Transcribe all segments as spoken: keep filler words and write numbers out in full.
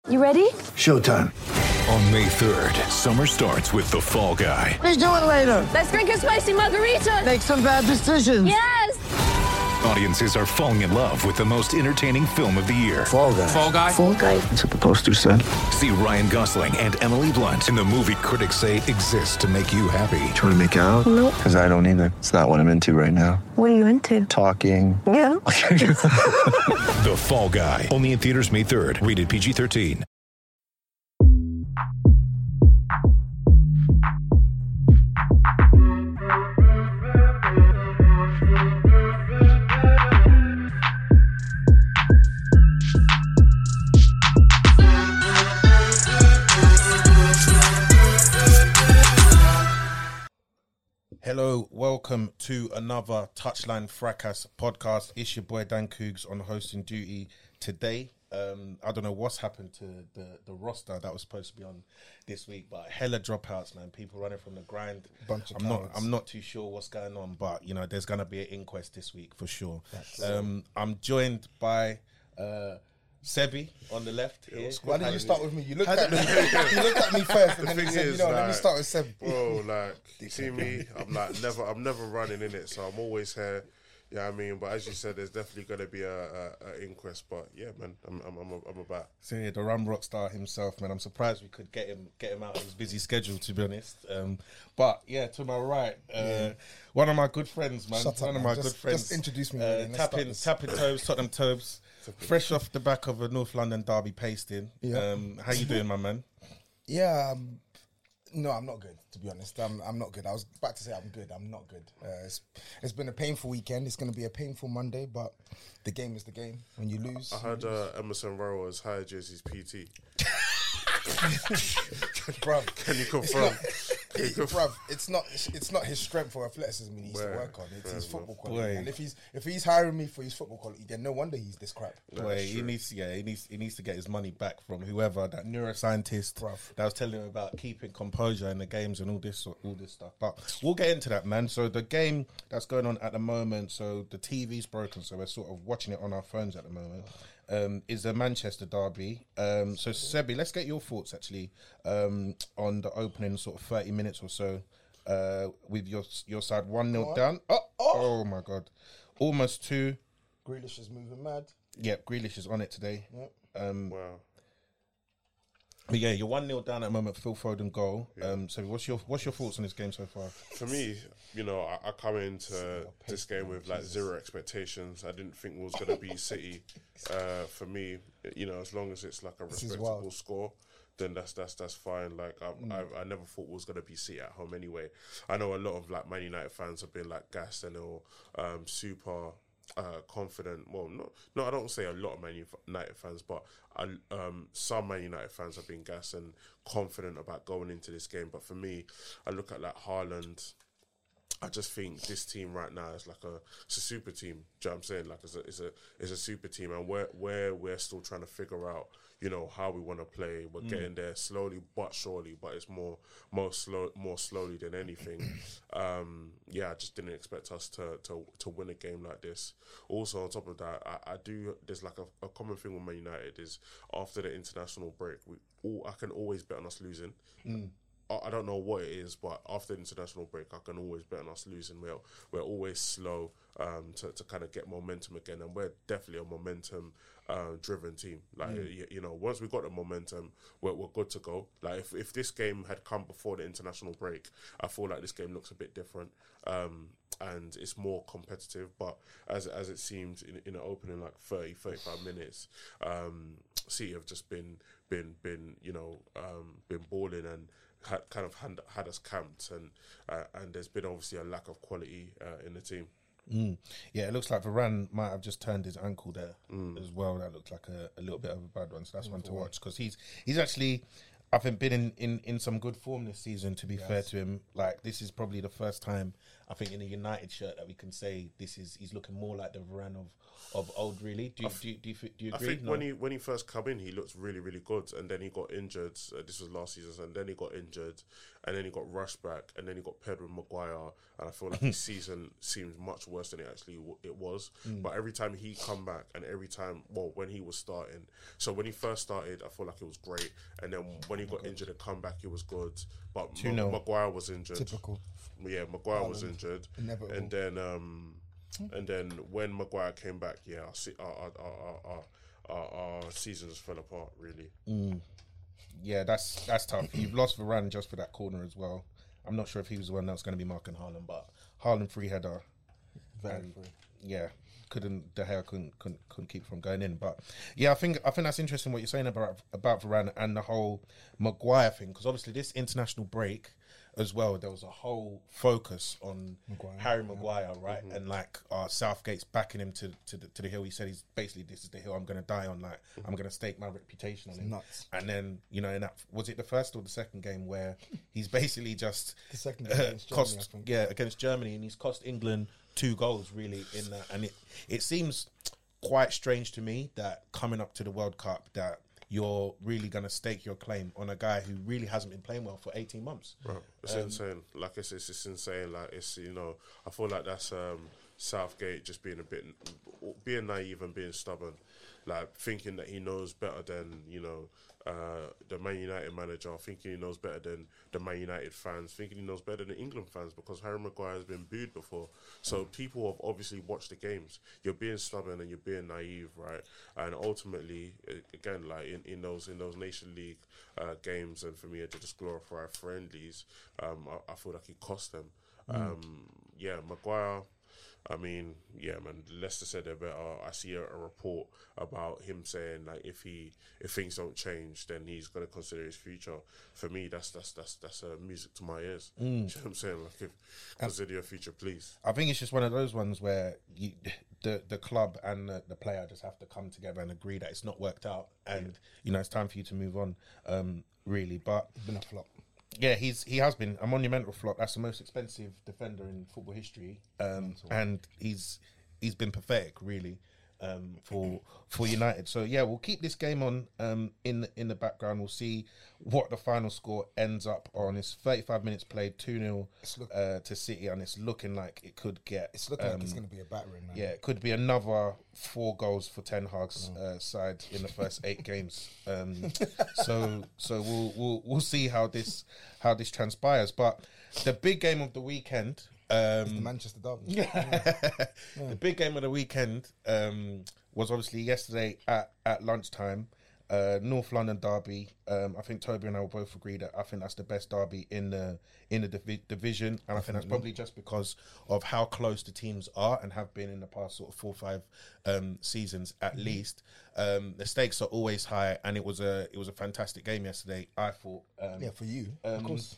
You ready? Showtime. On May third, summer starts with The Fall Guy. Let's do it later. Let's drink a spicy margarita. Make some bad decisions. Yes! Audiences are falling in love with the most entertaining film of the year. Fall Guy. Fall Guy? Fall guy. That's what the poster said. See Ryan Gosling and Emily Blunt in the movie critics say exists to make you happy. Trying to make it out? Nope. Because I don't either. It's not what I'm into right now. What are you into? Talking. Yeah. The Fall Guy. Only in theaters May third. Rated P G thirteen. Hello, welcome to another Touchline Fracas podcast. It's your boy Dan Cougs on hosting duty today. Um, I don't know what's happened to the, the roster that was supposed to be on this week, but hella dropouts, man. People running from the grind. Bunch of I'm not. cowards. I'm not too sure what's going on, but you know, there's gonna be an inquest this week for sure. Um, I'm joined by uh, Sebi on the left. Here. Why did you start with me? You looked at me. You looked at me first, and then you said, "You know, let me start with Seb." Bro, like, you see me, I'm like never, I'm never running in it, so I'm always here. Yeah, I mean, but as you said, there's definitely going to be a, a, a inquest. But yeah, man, I'm, I'm, I'm, I'm about. So yeah, the Rum Rock star himself, man. I'm surprised we could get him, get him out of his busy schedule, to be honest. Um, but yeah, to my right, uh, yeah. one of my good friends, man. Shut one up, of man. my Just- good friends. just introduce me, Uh, really, and let's tapping, start tapping toes, Tottenham toes, fresh off the back of a North London derby pasting. Yeah. Um, how you doing, my man? Yeah, um, no, I'm not good. To be honest, I'm I'm not good. I was about to say I'm good. I'm not good. Uh, it's it's been a painful weekend. It's going to be a painful Monday, but the game is the game. When you lose, I heard uh, Emerson Rowe has hired you as his P T. bruv, Can you it's confirm? not, it, bruv, it's not it's not his strength or athleticism he needs to Well, work on. It's his fair football enough. quality. Boy. And if he's if he's hiring me for his football quality, then no wonder he's this crap. Boy, he needs, yeah, he needs, he needs to get his money back from whoever that neuroscientist Bruv. that was telling him about keeping composure in the games and all this, all this stuff. But we'll get into that, man. So the game that's going on at the moment, so the T V's broken, so we're sort of watching it on our phones at the moment. Um, is the Manchester derby. Um, so Sebi, let's get your thoughts actually um, on the opening sort of thirty minutes or so. Uh, with your your side one nil down. Oh, oh my god, almost two. Grealish is moving mad. Yep, Grealish is on it today. Yep. Um, Wow. but yeah, you're one nil down at the moment. Phil Foden goal. Um, so what's your what's your thoughts on this game so far? For me, you know, I, I come into this game with like zero expectations. I didn't think it was going to be City. Uh, for me, you know, as long as it's like a is respectable wild. score, then that's that's that's fine. Like I, Mm. I, I never thought it was going to be City at home anyway. I know a lot of like Man United fans have been like gassed and all um, super uh, confident. Well, not no, I don't say a lot of Man United fans, but I, um, some Man United fans have been gassed and confident about going into this game. But for me, I look at like Haaland. I just think this team right now is like a it's a super team. Do you know what I'm saying? Like it's a it's a it's a super team, and we're we're we're still trying to figure out, you know, how we want to play. We're getting there slowly but surely, but it's more more slow more slowly than anything. um, yeah, I just didn't expect us to to to win a game like this. Also, on top of that, I, I do. There's like a, a common thing with Man United is after the international break, we all I can always bet on us losing. Mm. I don't know what it is, but after the international break, I can always bet on us losing. We're, we're always slow um, to, to kind of get momentum again, and we're definitely a momentum uh, driven team. Like mm. you, you know, once we got the momentum, we're, we're good to go. Like if, if this game had come before the international break, I feel like this game looks a bit different um, and it's more competitive. But as as it seemed in, in the opening, like thirty, thirty-five minutes, um, City have just been been been you know um, been balling and. Had kind of had, had us camped, and uh, and there's been obviously a lack of quality uh, in the team. Mm. Yeah, it looks like Varane might have just turned his ankle there mm. as well. That looked like a, a little bit of a bad one, so that's mm, one to watch because he's he's actually, I think, been in, in, in some good form this season. To be yes. fair to him, like this is probably the first time I think in a United shirt that we can say this is he's looking more like the Varane of, of old. Really, do you, do you, do you, do you I agree? think No? when he when he first come in, he looked really really good, and then he got injured. Uh, this was last season, and then he got injured, and then he got rushed back, and then he got paired with Maguire, and I feel like his season seems much worse than it actually w- it was. Mm. But every time he come back, and every time, well, when he was starting, so when he first started, I feel like it was great, and then when he got injured and come back, it was good. But two Ma- nil Maguire was injured. Typical. Yeah, Maguire was Haaland. injured, Inevitable. and then um, and then when Maguire came back, yeah, our se- our our our, our, our, our season just fell apart really. Yeah, that's that's tough. You've lost Varane just for that corner as well. I'm not sure if he was the one that was going to be marking Haaland, but Haaland free header. Very and, free. Yeah, couldn't De Gea couldn't, couldn't couldn't keep from going in. But yeah, I think I think that's interesting what you're saying about about Varane and the whole Maguire thing, because obviously this international break as well, there was a whole focus on Maguire, Harry Maguire, right? And like uh, Southgate's backing him to to the, to the hill. He said he's basically this is the hill I'm going to die on. Like I'm going to stake my reputation on him. nuts. And then you know, in that was it the first or the second game where he's basically just The second game uh, against Germany, cost I think. yeah against Germany, and he's cost England two goals really in that. And it it seems quite strange to me that coming up to the World Cup that you're really going to stake your claim on a guy who really hasn't been playing well for eighteen months. Right. It's insane. Like I said, it's, it's insane. Like it's, you know, I feel like that's um, Southgate just being a bit, being naive and being stubborn, like thinking that he knows better than, you know, uh, the Man United manager, thinking he knows better than the Man United fans, thinking he knows better than England fans, because Harry Maguire has been booed before. So people have obviously watched the games. You're being stubborn and you're being naive, right? And ultimately, again, like in, in those in those Nation League uh, games, and for me to just glorify friendlies, um, I, I feel like it cost them. Mm. Um, yeah, Maguire. I mean, yeah, man. Leicester said they're better. I see a, a report about him saying like if he if things don't change, then he's going to consider his future. For me, that's that's that's that's uh, music to my ears. Mm. You know what I'm saying? Like, if, consider your future, please. I think it's just one of those ones where you, the the club and the, the player just have to come together and agree that it's not worked out, and yeah. you know it's time for you to move on. Um, really, but It's been a flop. Yeah, he's he has been a monumental flop. That's the most expensive defender in football history, um, and he's he's been pathetic, really, um, for for United. So yeah, we'll keep this game on um, in the, in the background. We'll see what the final score ends up on. It's thirty-five minutes played, two nil uh, to City, and it's looking like it could get. It's looking um, like it's going to be a battering. Man. Yeah, it could be another four goals for Ten Hag's uh, side in the first eight games. Um, so, so we'll we'll we'll see how this how this transpires. But the big game of the weekend, um, the Manchester Derby. yeah. The big game of the weekend um, was obviously yesterday at at lunchtime. Uh, North London derby. Um, I think Toby and I will both agree that I think that's the best derby in the in the divi- division, and I think that's probably just because of how close the teams are and have been in the past sort of four or five um, seasons at mm-hmm. least. Um, the stakes are always high, and it was a it was a fantastic game yesterday. I thought. Um, yeah, for you, um, of course.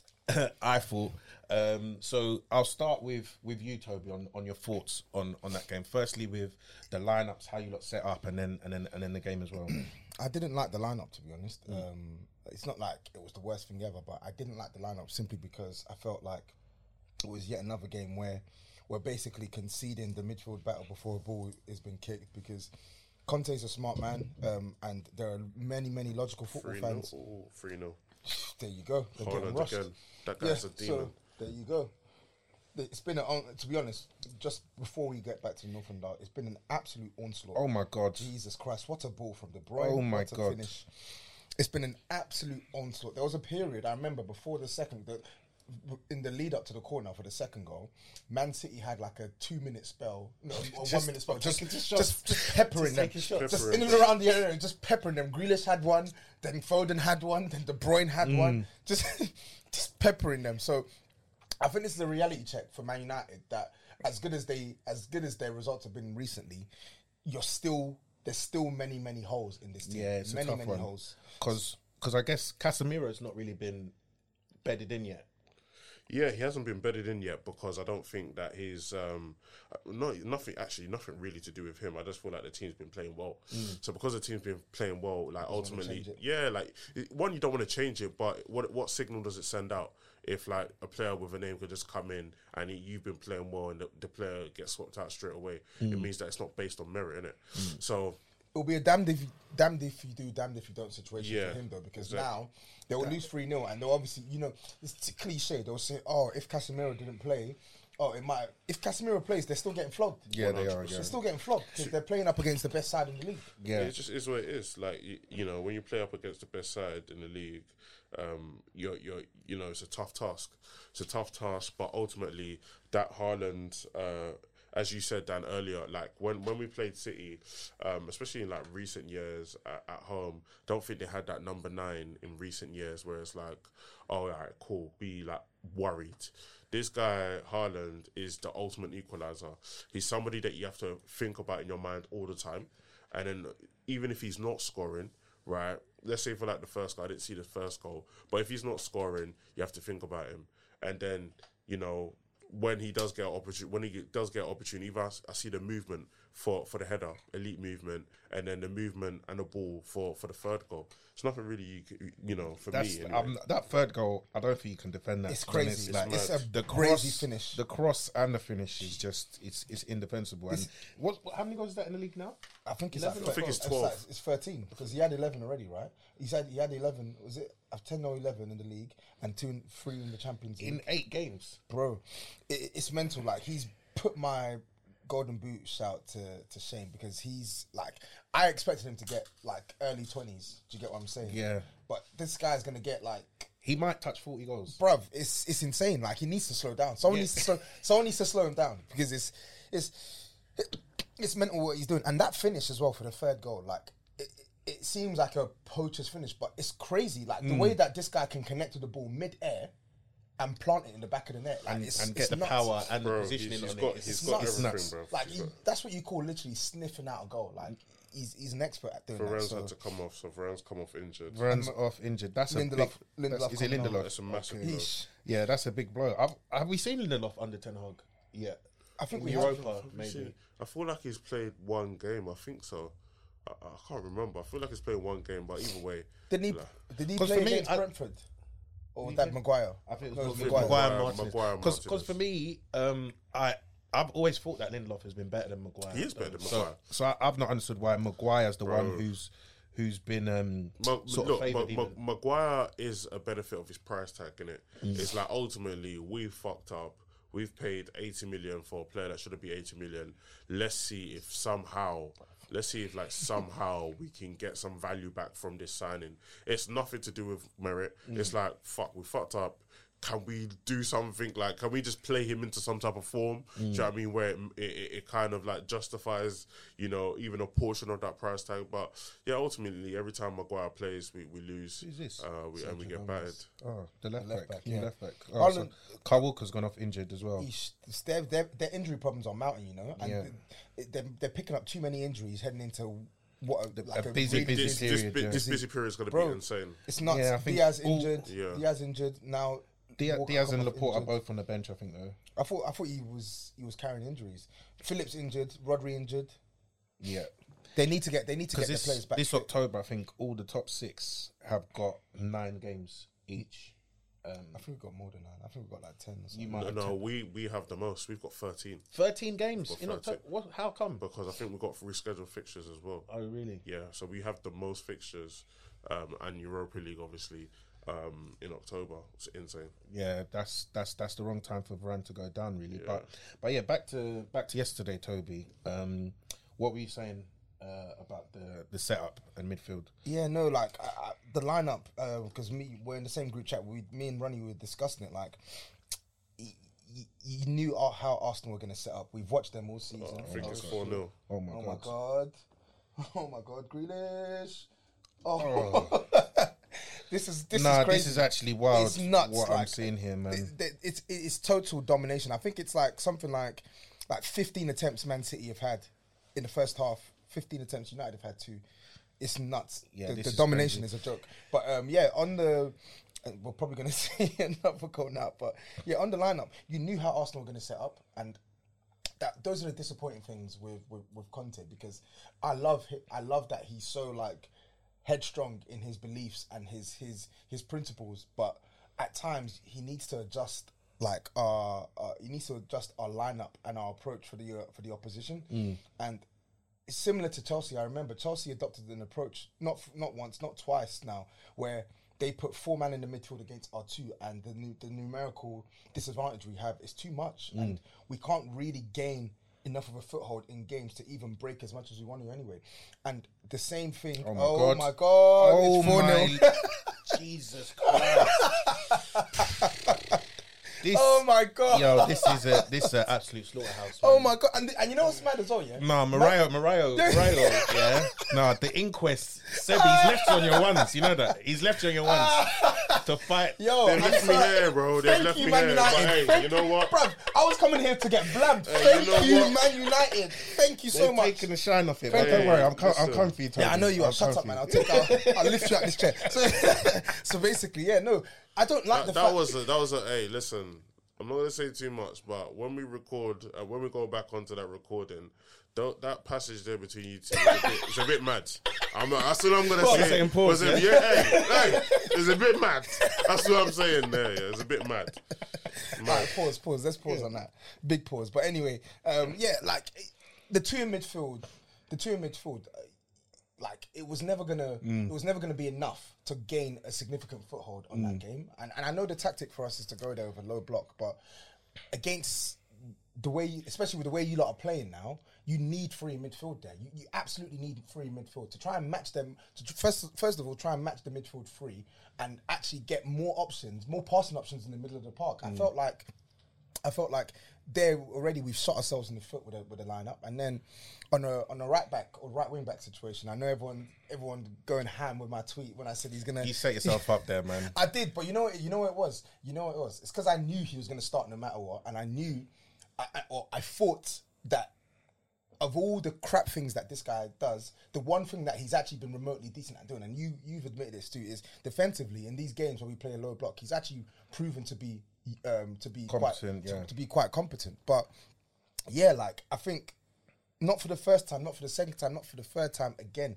I thought. Um, so I'll start with, with you, Toby, on, on your thoughts on, on that game. Firstly, with the lineups, how you lot set up, and then and then and then the game as well. I didn't like the lineup, to be honest. Mm. Um, it's not like it was the worst thing ever, but I didn't like the lineup simply because I felt like it was yet another game where we're basically conceding the midfield battle before a ball has been kicked, because Conte's a smart man, um, and there are many, many logical football three fans. three nil There you go. They're Haaland getting rushed. again. That guy's yeah, a demon. So there you go. It's been, a, to be honest, just before we get back to Northern Derby, it's been an absolute onslaught. Oh my God. Jesus Christ, what a ball from De Bruyne. Oh my what a God. Finish. It's been an absolute onslaught. There was a period, I remember, before the second, the, in the lead up to the corner for the second goal, Man City had like a two minute spell, no, or one minute spell, just, just, just, just peppering them, just Peppering. in and around the area, just peppering them. Grealish had one, then Foden had one, then De Bruyne had Mm. one, just, just peppering them. So I think this is a reality check for Man United that as good as they, as good as their results have been recently, you're still there's still many many holes in this team. Yeah, it's many a tough many one. holes. Because I guess Casemiro's not really been bedded in yet. Yeah, he hasn't been bedded in yet, because I don't think that he's um, no nothing actually nothing really to do with him. I just feel like the team's been playing well. Mm. So because the team's been playing well, like ultimately, yeah, like one, you don't want to change it, but what what signal does it send out if like a player with a name could just come in and he, you've been playing well and the, the player gets swapped out straight away, Mm. it means that it's not based on merit, innit? So It'll be a damned if you, damned if you do, damned if you don't situation Yeah, for him though, because exactly. now they will lose three nil and they'll obviously, you know, it's t- cliche. They'll say, "Oh, if Casemiro didn't play, oh, it might." If Casemiro plays, they're still getting flogged. Yeah, they are. Yeah. They're still getting flogged because they're playing up against the best side in the league. Yeah. it just is what it is. Like you, you know, when you play up against the best side in the league, um, you're you're you know it's a tough task. It's a tough task, but ultimately that Haaland, uh, as you said, Dan, earlier, like when, when we played City, um, especially in like recent years at, at home, don't think they had that number nine in recent years where it's like, oh, all right, cool, be like worried. This guy, Haaland, is the ultimate equaliser. He's somebody that you have to think about in your mind all the time. And then even if he's not scoring, right, let's say for like the first goal, I didn't see the first goal, but if he's not scoring, you have to think about him. And then, you know, when he does get an opportunity, when he does get an opportunity, I, I see the movement for, for the header, elite movement, and then the movement and the ball for, for the third goal. It's nothing really, you, c- you know, for That's me. Anyway. um, that third goal. I don't think you can defend that. It's to be honest. crazy. Like, It's a the crazy cross, finish. The cross and the finish is just it's it's indefensible. And what, what? How many goals is that in the league now? I think it's eleven like or I think it's like- twelve. It's thirteen because he had eleven already, right? He said he had eleven. Was it uh, ten or eleven in the league and two, and three in the Champions League? In eight games. Bro, it, it's mental. Like he's put my golden boot shout to to shame because he's like I expected him to get like early twenties. Do you get what I'm saying? Yeah. But this guy's gonna get like, He might touch forty goals. bruv, it's it's insane. Like he needs to slow down. Someone Yeah. needs to slow. Someone needs to slow him down because it's it's it's mental what he's doing. And that finish as well for the third goal, like. It, it seems like a poacher's finish, but it's crazy. Like the way that this guy can connect to the ball mid-air and plant it in the back of the net, like And, it's, and it's get the nuts. power and Bro, the he's, positioning he's on got, it. he's It's got nuts. everything, Nuts. bro. Like He's he, got- that's what you call literally sniffing out a goal. Like he's he's an expert at doing that. Varane So. had to come off, so Varane's come off injured. Runs off injured. That's a Lindelof- big. Lindelof that's- Is it coming on. Lindelof? That's a massive blow. Yeesh. Yeah, that's a big blow. Have, have we seen Lindelof under Ten Hag? Yeah, I think in we Europa have. maybe. I feel like he's played one game. I think so. I, I can't remember. I feel like he's played one game, but either way, Did he like, did he 'Cause play for me, against I- Brentford or He that did. Maguire? I think it No, was it Maguire, was Maguire, Maguire- Martinez. Maguire Because Martinez. for me, um, I I've always thought that Lindelof has been better than Maguire. He is better than So- Maguire. So, I, I've not understood why Maguire's the Bro. one who's who's been um, Ma- sort look, of Ma- favoured. Ma- even. Maguire is a benefit of his price tag, innit? Mm. It's like ultimately we fucked up. We've paid eighty million for a player that shouldn't be eighty million. Let's see if somehow, let's see if like somehow we can get some value back from this signing. It's nothing to do with merit. Mm. It's like fuck, we fucked up. Can we do something like? Can we just play him into some type of form? Do you know what I mean? Where it, it, it kind of like justifies, you know, even a portion of that price tag. But yeah, ultimately, every time Maguire plays, we, we lose. Who's this? Uh, we, and we Sergio get Gomez. battered. Oh, the left, left back, back, the yeah. left back. Oh, so Haaland- Kyle Walker's gone off injured as well. Eesh, their, their, their injury problems are mounting, you know, and Yeah. they, they're, they're picking up too many injuries heading into what a, like a a, busy, really busy This, busy- this, period, bi- yeah. this busy period is going to Bro, be insane. It's nuts. Yeah, I think Diaz all- injured. Yeah. Diaz injured. Now Diaz, Walker Diaz come and off Laporte are injured. both on the bench, I think, though. I thought I thought he was he was carrying injuries. Phillips injured. Rodri injured. Yeah. They need to get they need to get Because their players this, back. this fit. October, I think all the top six have got nine games each. Um, I think we got more than that. I think we got like ten. Or something. you might No, have no, ten- we, we have the most. We've got thirteen thirteen games Got in thirteen. October. What, how come? because I think we've got rescheduled fixtures as well. Oh, really? Yeah, so we have the most fixtures um, and Europa League, obviously, um, in October. It's insane. Yeah, that's that's that's the wrong time for Varane to go down, really. But but yeah, back to back to yesterday, Toby. Um, what were you saying uh, about the the setup and midfield? Yeah, no, like I, I, the lineup because me we're in the same group chat. We, me and Ronnie were discussing it. Like, y- y- you knew uh, how Arsenal were going to set up. We've watched them all season. I think Oh, it's four nil. Oh my Oh god! my god! Oh my god! Grealish! Oh, this is this Nah, is crazy. this is actually wild. It's nuts, What I'm like, seeing here, man. It- it- it's it's total domination. I think it's like something like like fifteen attempts Man City have had in the first half. fifteen attempts United have had two. It's nuts. Yeah, the this the is domination crazy. is a joke. But um, yeah, on the and we're probably going to see another goal now. But yeah, on the lineup, you knew how Arsenal were going to set up, and that those are the disappointing things with with, with Conte because I love hi- I love that he's so like headstrong in his beliefs and his his his principles, but at times he needs to adjust. Like, uh, uh, he needs to adjust our lineup and our approach for the uh, for the opposition, Mm. and it's similar to Chelsea. I remember Chelsea adopted an approach not f- not once, not twice now, where they put four man in the midfield against our two, and the nu- the numerical disadvantage we have is too much, Mm. and we can't really gain enough of a foothold in games to even break as much as we want to anyway. And the same thing. Oh my oh God. my god! Oh it's four nil. my Jesus Christ! This, Oh my god! yo, this is a this is an absolute slaughterhouse. Oh man. my god! And, and you know what's mad as well, yeah? No, Mariah, Mariah, Mariah, yeah. No, the inquest said he's left you on your ones. You know that he's left you on your ones to fight. Yo, They've I'm left me sorry. here, bro. They've Thank left you, me Man here. But United. hey, Thank you know what? Bruv, I was coming here to get blamed. Hey, Thank you know you, what? Man United. Thank you so They're much. taking the shine off it. Thank But don't you. worry, I'm com- I'm Listen. comfy. Toby. Yeah, I know you are. I'm Shut up, comfy. man. I'll take. I'll, I'll lift you out this chair. So, so basically, yeah, no, I don't like That, the that fact. was a, that was a. Hey, listen. I'm not gonna say too much, but when we record, uh, when we go back onto that recording, don't, that passage there between you two, is a bit, it's a bit mad. I'm not, that's what I'm gonna What, say. saying pause, Was it- yeah? yeah, hey, hey, it's a bit mad. That's what I'm saying there. Yeah, it's a bit mad. Right, pause, pause. Let's pause on that. Big pause. But anyway, um, yeah, like the two in midfield, the two in midfield, uh, like it was never gonna, it was never gonna be enough to gain a significant foothold on that game. And and I know the tactic for us is to go there with a low block, but against the way, you, especially with the way you lot are playing now, you need free midfield there. You, you absolutely need free midfield to try and match them. To tr- first, first of all, try and match the midfield free and actually get more options, more passing options in the middle of the park. I felt like, I felt like there already we've shot ourselves in the foot with a with a lineup, and then on a on a right back or right wing back situation, I know everyone everyone going ham with my tweet when I said he's gonna. You set yourself up there, man. I did, but you know what? You know what it was. You know what it was. It's because I knew he was going to start no matter what, and I knew, I, I, or I thought that of all the crap things that this guy does, the one thing that he's actually been remotely decent at doing, and you you've admitted this too, is defensively in these games where we play a low block, he's actually proven to be um, to be Competent, quite yeah. to, to be quite competent. But yeah, like I think not for the first time, not for the second time, not for the third time again.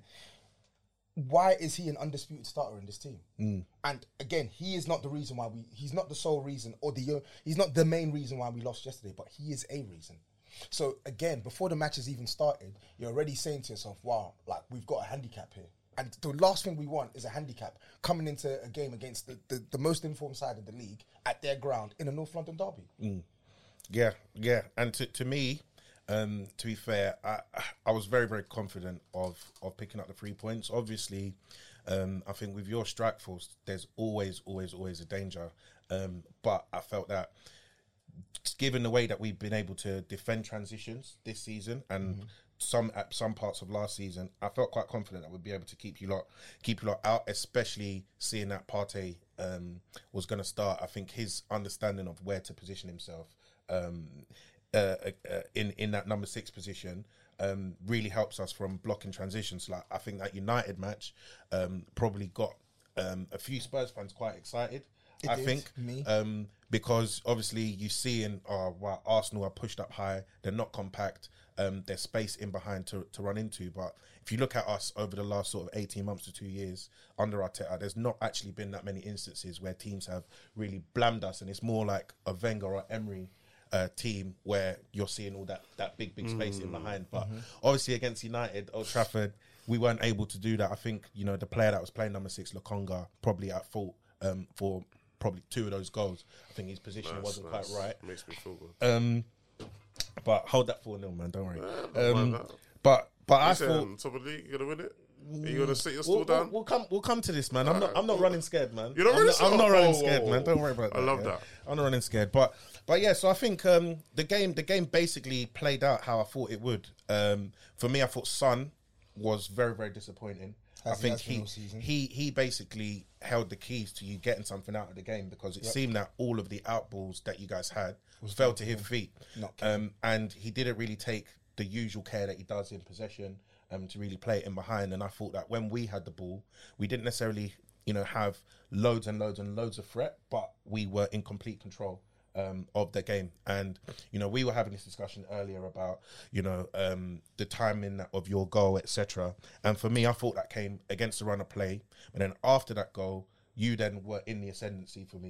Why is he an undisputed starter in this team? Mm. And again, he is not the reason why we. He's not the sole reason, or the. Uh, he's not the main reason why we lost yesterday. But he is a reason. So again, before the match has even started, you're already saying to yourself, "Wow, like we've got a handicap here." And the last thing we want is a handicap coming into a game against the, the, the most informed side of the league at their ground in a North London derby. Mm. Yeah, yeah. And to to me, um, to be fair, I I was very very confident of of picking up the three points. Obviously, um, I think with your strike force, there's always always always a danger. Um, but I felt that, given the way that we've been able to defend transitions this season and mm-hmm. some at some parts of last season, I felt quite confident that we'd be able to keep you lot keep you lot out, especially seeing that Partey um, was going to start. I think his understanding of where to position himself um, uh, uh, in in that number six position um, really helps us from blocking transitions. Like I think that United match um, probably got um, a few Spurs fans quite excited. It I did, think me. um, because obviously you see in uh, while Arsenal are pushed up high, they're not compact. Um, there's space in behind to, to run into. But if you look at us over the last sort of eighteen months to two years under Arteta, there's not actually been that many instances where teams have really blamed us, and it's more like a Wenger or Emery uh, team where you're seeing all that that big big space mm. in behind. But mm-hmm. obviously against United, Old Trafford, we weren't able to do that. I think you know the player that was playing number six, Lokonga, probably at fault um, for. Probably two of those goals. I think his position nice, wasn't nice. quite right. Makes me feel good. Um, but hold that four nil, man. Don't worry. Yeah, um, but but I saying, thought top of the league, you gonna win it? Are you gonna sit your we'll, stool down? We'll, we'll come. We'll come to this, man. I'm not. I'm not running scared, man. You're not I'm running not, scared? I'm not running Oh, scared, whoa, man. whoa. Don't worry about I that. love yeah. that. I'm not running scared, but but yeah. So I think um, the game, the game basically played out how I thought it would. Um, for me, I thought Son was very, very disappointing. As I think he he has been all season. he he basically held the keys to you getting something out of the game because it Yep. seemed that all of the outballs that you guys had fell to his feet. Not Um, and he didn't really take the usual care that he does in possession um, to really play it in behind. And I thought that when we had the ball, we didn't necessarily, you know, have loads and loads and loads of threat, but we were in complete control um, of the game. And, you know, we were having this discussion earlier about, you know, um, the timing of your goal, et cetera. And for me, I thought that came against the run of play. And then after that goal, you then were in the ascendancy for me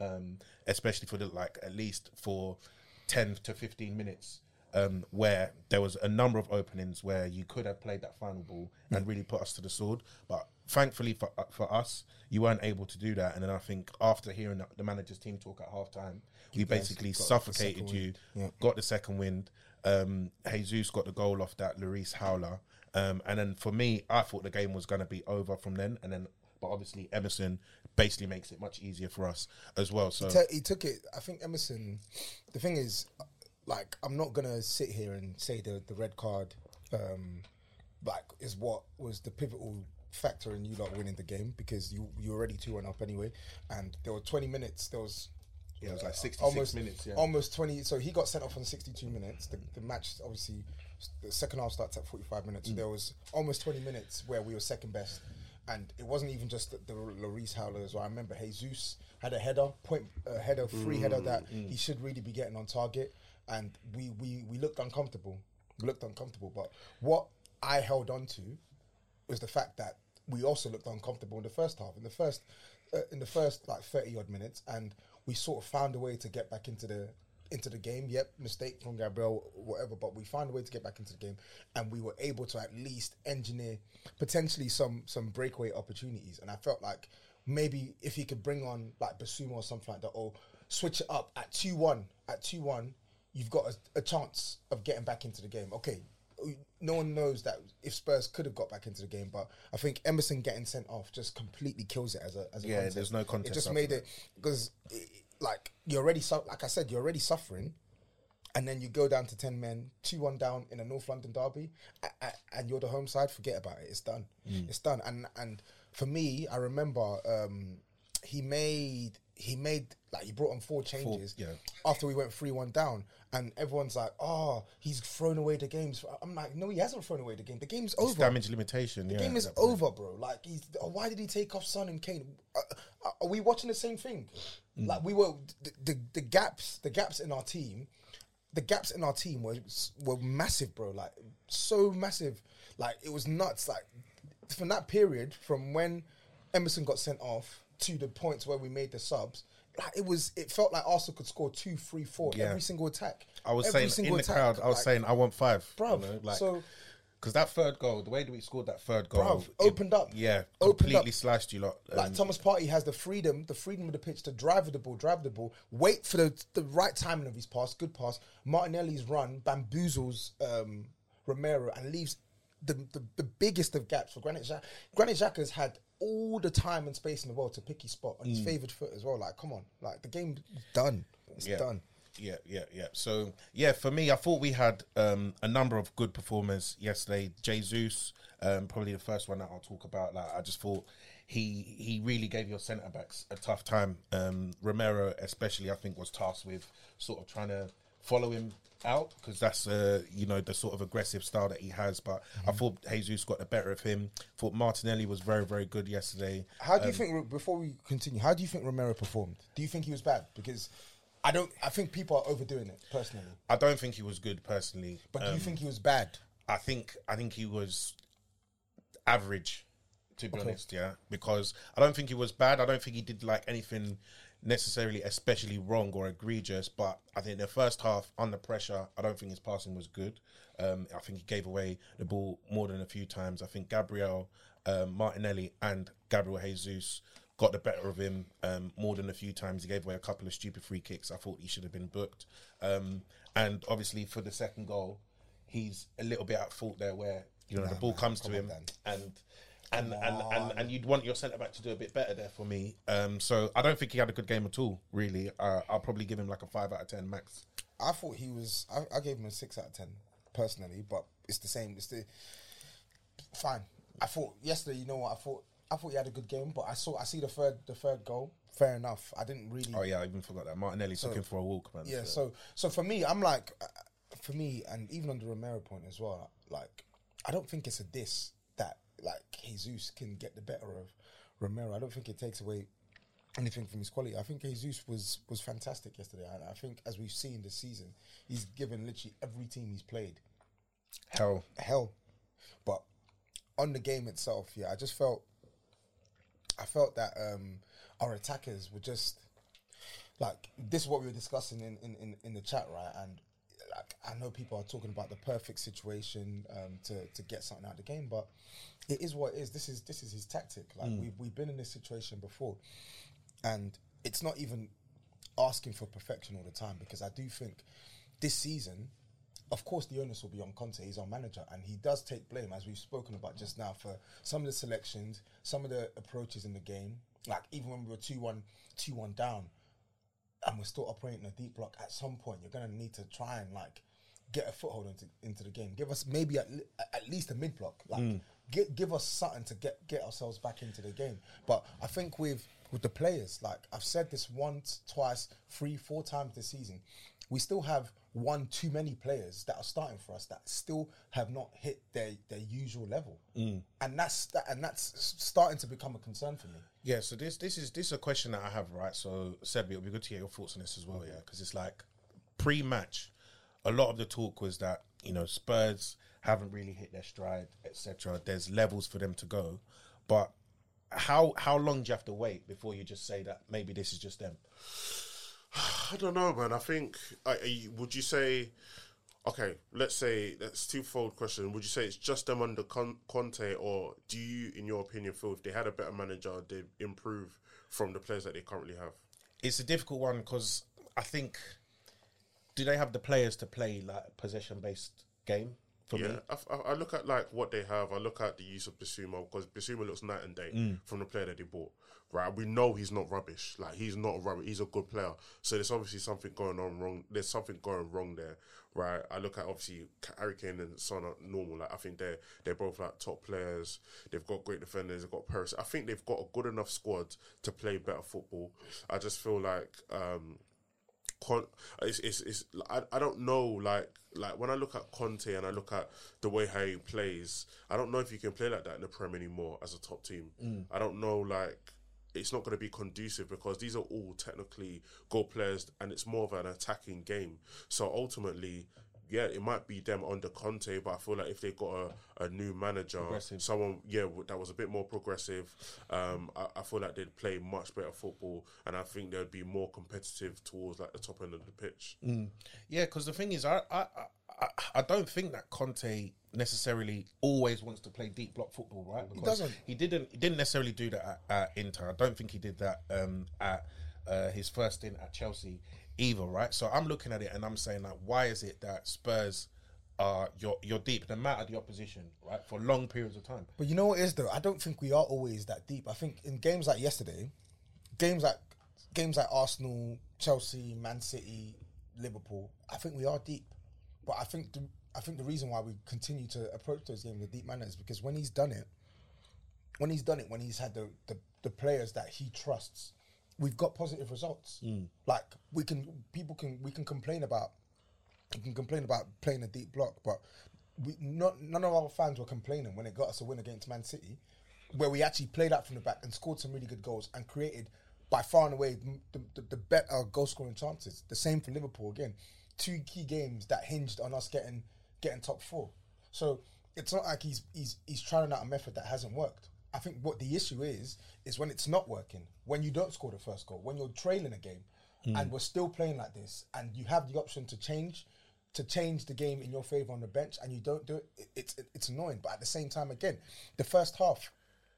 um, especially for the like at least for ten to fifteen minutes. Um, where there was a number of openings where you could have played that final ball and really put us to the sword, but thankfully for uh, for us, you weren't able to do that. And then I think after hearing the, the manager's team talk at halftime, we basically suffocated you, yeah. got the second wind. Um, Jesus got the goal off that Lloris howler, um, and then for me, I thought the game was going to be over from then. And then, but obviously Emerson basically makes it much easier for us as well. So he, t- he took it. I think Emerson. The thing is. Like, I'm not going to sit here and say the, the red card, um, like, is what was the pivotal factor in you lot winning the game, because you you were already two one up anyway. And there were twenty minutes, there was... Yeah, it was like sixty-six almost, minutes, yeah. Almost twenty... So he got sent off on sixty-two minutes. The, the match, obviously, the second half starts at forty-five minutes. So there was almost twenty minutes where we were second best. And it wasn't even just the, the Lloris howlers. I remember Jesus had a header, point uh, header, free mm, header that mm. he should really be getting on target. And we, we, we looked uncomfortable. We looked uncomfortable. But what I held on to was the fact that we also looked uncomfortable in the first half. In the first, uh, in the first like thirty odd minutes, and we sort of found a way to get back into the into the game. Yep, mistake from Gabriel, whatever. But we found a way to get back into the game, and we were able to at least engineer potentially some some breakaway opportunities. And I felt like maybe if he could bring on like Basuma or something like that, or switch it up at two one, at two one. You've got a, a chance of getting back into the game. Okay, no one knows that if Spurs could have got back into the game, but I think Emerson getting sent off just completely kills it as a as a yeah. contest. There's no contest. It just made it because, like, you're already su- like I said, you're already suffering, and then you go down to ten men, two one down in a North London derby, a- a- and you're the home side. Forget about it. It's done. Mm. It's done. And and for me, I remember um, he made. He made, like, he brought on four changes four, yeah. after we went three one down. And everyone's like, oh, he's thrown away the games. I'm like, no, he hasn't thrown away the game. The game's it's over. Damage limitation, The yeah, game is over, bro. Like, he's, oh, why did he take off Son and Kane? Uh, are we watching the same thing? Mm. Like, we were, the, the, the gaps, the gaps in our team, the gaps in our team were, were massive, bro. Like, so massive. Like, it was nuts. Like, from that period, from when Emerson got sent off to the points where we made the subs, like it was, it felt like Arsenal could score two, three, four yeah. every single attack. I was every saying in the attack, crowd, I was like, saying I want five, bro. You know, like, so, because that third goal, the way that we scored that third goal, bruv, it, opened up, yeah, opened completely up. slashed you lot. Um, Like Thomas Partey has the freedom, the freedom of the pitch to drive with the ball, drive with the ball, wait for the the right timing of his pass, good pass. Martinelli's run bamboozles um, Romero and leaves the, the the biggest of gaps for Granit Xhaka. Granit Xhaka's had all the time and space in the world to pick his spot on his favoured foot as well. Like, come on, like the game's done. It's yeah. done. Yeah, yeah, yeah. So, yeah, for me, I thought we had um, a number of good performers yesterday. Jesus, um, probably the first one that I'll talk about. Like, I just thought he he really gave your centre backs a tough time. Um, Romero, especially, I think, was tasked with sort of trying to follow him out, because that's uh, you know, the sort of aggressive style that he has. But mm-hmm. I thought Jesus got the better of him. Thought Martinelli was very, very good yesterday. How do you um, think, before we continue, how do you think Romero performed? Do you think he was bad? Because I don't. I think people are overdoing it personally. I don't think he was good personally. But do um, you think he was bad? I think I think he was average, to be Okay. honest. Yeah, because I don't think he was bad. I don't think he did like anything necessarily especially wrong or egregious. But I think the first half, under pressure, I don't think his passing was good. Um, I think he gave away the ball more than a few times. I think Gabriel, um, Martinelli, and Gabriel Jesus got the better of him um, more than a few times. He gave away a couple of stupid free kicks. I thought he should have been booked. Um, and obviously for the second goal, he's a little bit at fault there, where you know Nah, the ball man, comes to come on, him, Dan. and and, Come and, and on. and you'd want your centre back to do a bit better there for me. Um, so I don't think he had a good game at all. Really, uh, I'll probably give him like a five out of ten max. I thought he was. I, I gave him a six out of ten personally, but it's the same. It's the fine. I thought yesterday. You know what? I thought. I thought he had a good game, but I saw. I see the third. The third goal. Fair enough. I didn't really. Oh yeah, I even forgot that Martinelli So- took him for a walk, man. Yeah. So. So for me, I'm like, uh, for me, and even on the Romero point as well. Like, I don't think it's a diss that like Jesus can get the better of Romero. I don't think it takes away anything from his quality. I think Jesus was was fantastic yesterday. I, I think, as we've seen this season, he's given literally every team he's played hell. hell. But on the game itself, yeah, I just felt, I felt that um, our attackers were just, like this is what we were discussing in, in, in, in the chat, right? And like I know people are talking about the perfect situation um, to to get something out of the game, but it is what it is. This is this is his tactic. Like Mm. we've we've been in this situation before, and it's not even asking for perfection all the time, because I do think this season, of course, the onus will be on Conte. He's our manager, and he does take blame, as we've spoken about just now, for some of the selections, some of the approaches in the game. Like even when we were two one, two one down, and we're still operating a deep block, at some point you're going to need to try and like get a foothold into into the game. Give us maybe at, li- at least a mid block. Like Mm. give, give us something to get get ourselves back into the game. But I think with with the players, like I've said this once, twice, three, four times this season, we still have one too many players that are starting for us that still have not hit their, their usual level, Mm. and that's that, and that's starting to become a concern for me. Yeah, so this this is this is a question that I have, right? So, Sebi, it'll be good to get your thoughts on this as well, yeah, because it's like pre-match, a lot of the talk was that you know Spurs haven't really hit their stride, et cetera. There's levels for them to go, but how how long do you have to wait before you just say that maybe this is just them? I don't know, man. I think. I, I, would you say? Okay, let's say that's twofold question. Would you say it's just them under Con- Conte, or do you, in your opinion, feel if they had a better manager, they'd improve from the players that they currently have? It's a difficult one because I think, do they have the players to play like a possession-based game? For yeah, me, I, I- I look at like what they have. I look at the use of Bissouma, because Bissouma looks night and day Mm. from the player that they bought. Right, we know he's not rubbish. Like he's not rubbish. He's a good player. So there's obviously something going on wrong. There's something going wrong there. Right. I look at obviously Harry Kane and Son are normal. Like I think they're they're both like top players. They've got great defenders. They've got Paris. I think they've got a good enough squad to play better football. I just feel like. Um, Con- it's, it's, it's, I, I don't know, like, like when I look at Conte and I look at the way how he plays, I don't know if you can play like that in the Prem anymore as a top team. Mm. I don't know, like, it's not going to be conducive because these are all technically goal players and it's more of an attacking game. So ultimately, yeah, it might be them under Conte, but I feel like if they got a, a new manager, Progressive. someone, yeah, that was a bit more progressive, um, I, I feel like they'd play much better football, and I think they'd be more competitive towards like the top end of the pitch. Mm. Yeah, because the thing is, I, I I I don't think that Conte necessarily always wants to play deep block football, right? He Because doesn't. He didn't. He didn't necessarily do that at, at Inter. I don't think he did that um, at uh, his first stint at Chelsea either, right? So I'm looking at it and I'm saying, like, why is it that Spurs are you're you're deep no matter the opposition, right, for long periods of time? But you know what it is though? I don't think we are always that deep. I think in games like yesterday, games like games like Arsenal, Chelsea, Man City, Liverpool, I think we are deep. But I think the, I think the reason why we continue to approach those games with deep manner is because when he's done it, when he's done it, when he's had the the, the players that he trusts, we've got positive results. Mm. Like we can, people can, we can complain about, we can complain about playing a deep block, but we not none of our fans were complaining when it got us a win against Man City, where we actually played out from the back and scored some really good goals and created by far and away the, the, the better goal scoring chances. The same for Liverpool again, two key games that hinged on us getting getting top four. So it's not like he's he's he's trying out a method that hasn't worked. I think what the issue is, is when it's not working, when you don't score the first goal, when you're trailing a game Mm. and we're still playing like this and you have the option to change, to change the game in your favour on the bench and you don't do it, it it's, it, it's annoying. But at the same time, again, the first half,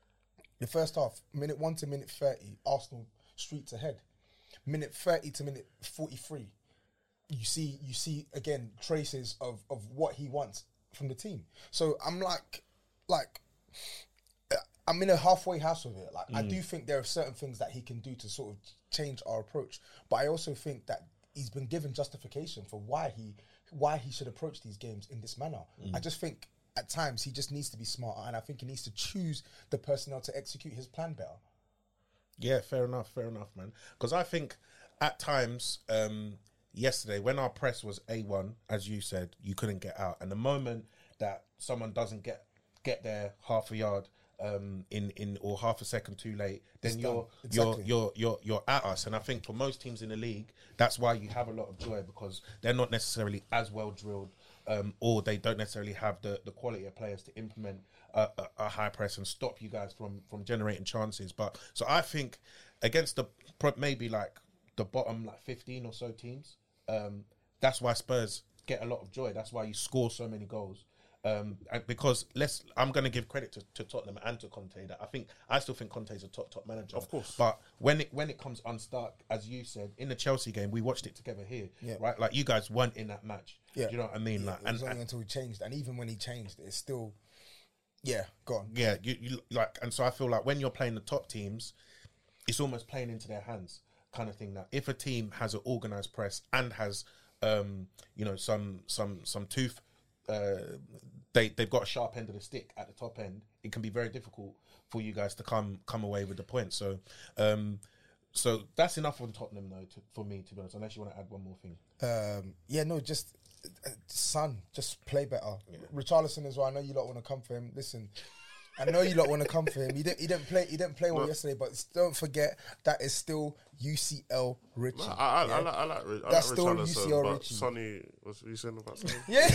the first half, minute one to minute thirty, Arsenal streets ahead. Minute thirty to minute forty-three, you see, you see again, traces of, of what he wants from the team. So I'm like, like, I'm in a halfway house with it. Like, I Mm. do think there are certain things that he can do to sort of change our approach, but I also think that he's been given justification for why he why he should approach these games in this manner. Mm. I just think at times he just needs to be smarter, and I think he needs to choose the personnel to execute his plan better. Yeah, fair enough, fair enough, man. Because I think at times, um, yesterday, when our press was A one, as you said, you couldn't get out. And the moment that someone doesn't get get there half a yard um, in, in or half a second too late, then It's you're, done. Exactly. you're you're you're you're at us. And I think for most teams in the league, that's why you have a lot of joy, because they're not necessarily as well drilled, um, or they don't necessarily have the, the quality of players to implement a, a, a high press and stop you guys from from generating chances. But so I think against the pro- maybe like the bottom like fifteen or so teams. Um, that's why Spurs get a lot of joy. That's why you score so many goals. Um, and because let's, I'm going to give credit to, to Tottenham and to Conte. That I think I still think Conte is a top top manager. Of course. But when it when it comes unstuck, as you said in the Chelsea game, we watched it together here, Yeah. right? Like you guys weren't in that match. Yeah. Do you know what I mean? Yeah, Like, it was and, only until he changed, and even when he changed, it's still, yeah, gone. yeah, you, you like, and so I feel like when you're playing the top teams, it's almost playing into their hands, kind of thing. That if a team has an organized press and has, um, you know, some some some tooth, uh, they they've got a sharp end of the stick at the top end. It can be very difficult for you guys to come come away with the points. So, um, so that's enough for Tottenham though, to, for me to be honest. Unless you want to add one more thing. Um, yeah, no, just uh, Son, just play better. Yeah. Richarlison as well. I know you lot want to come for him. Listen, I know you lot want to come for him. He didn't. He didn't play. He didn't play well no. yesterday. But don't forget that is still U C L Richie. No, I, I, yeah? I, like, I like. I That's like still U C L but Richie. Sonny, what's you saying about Sonny? Yeah,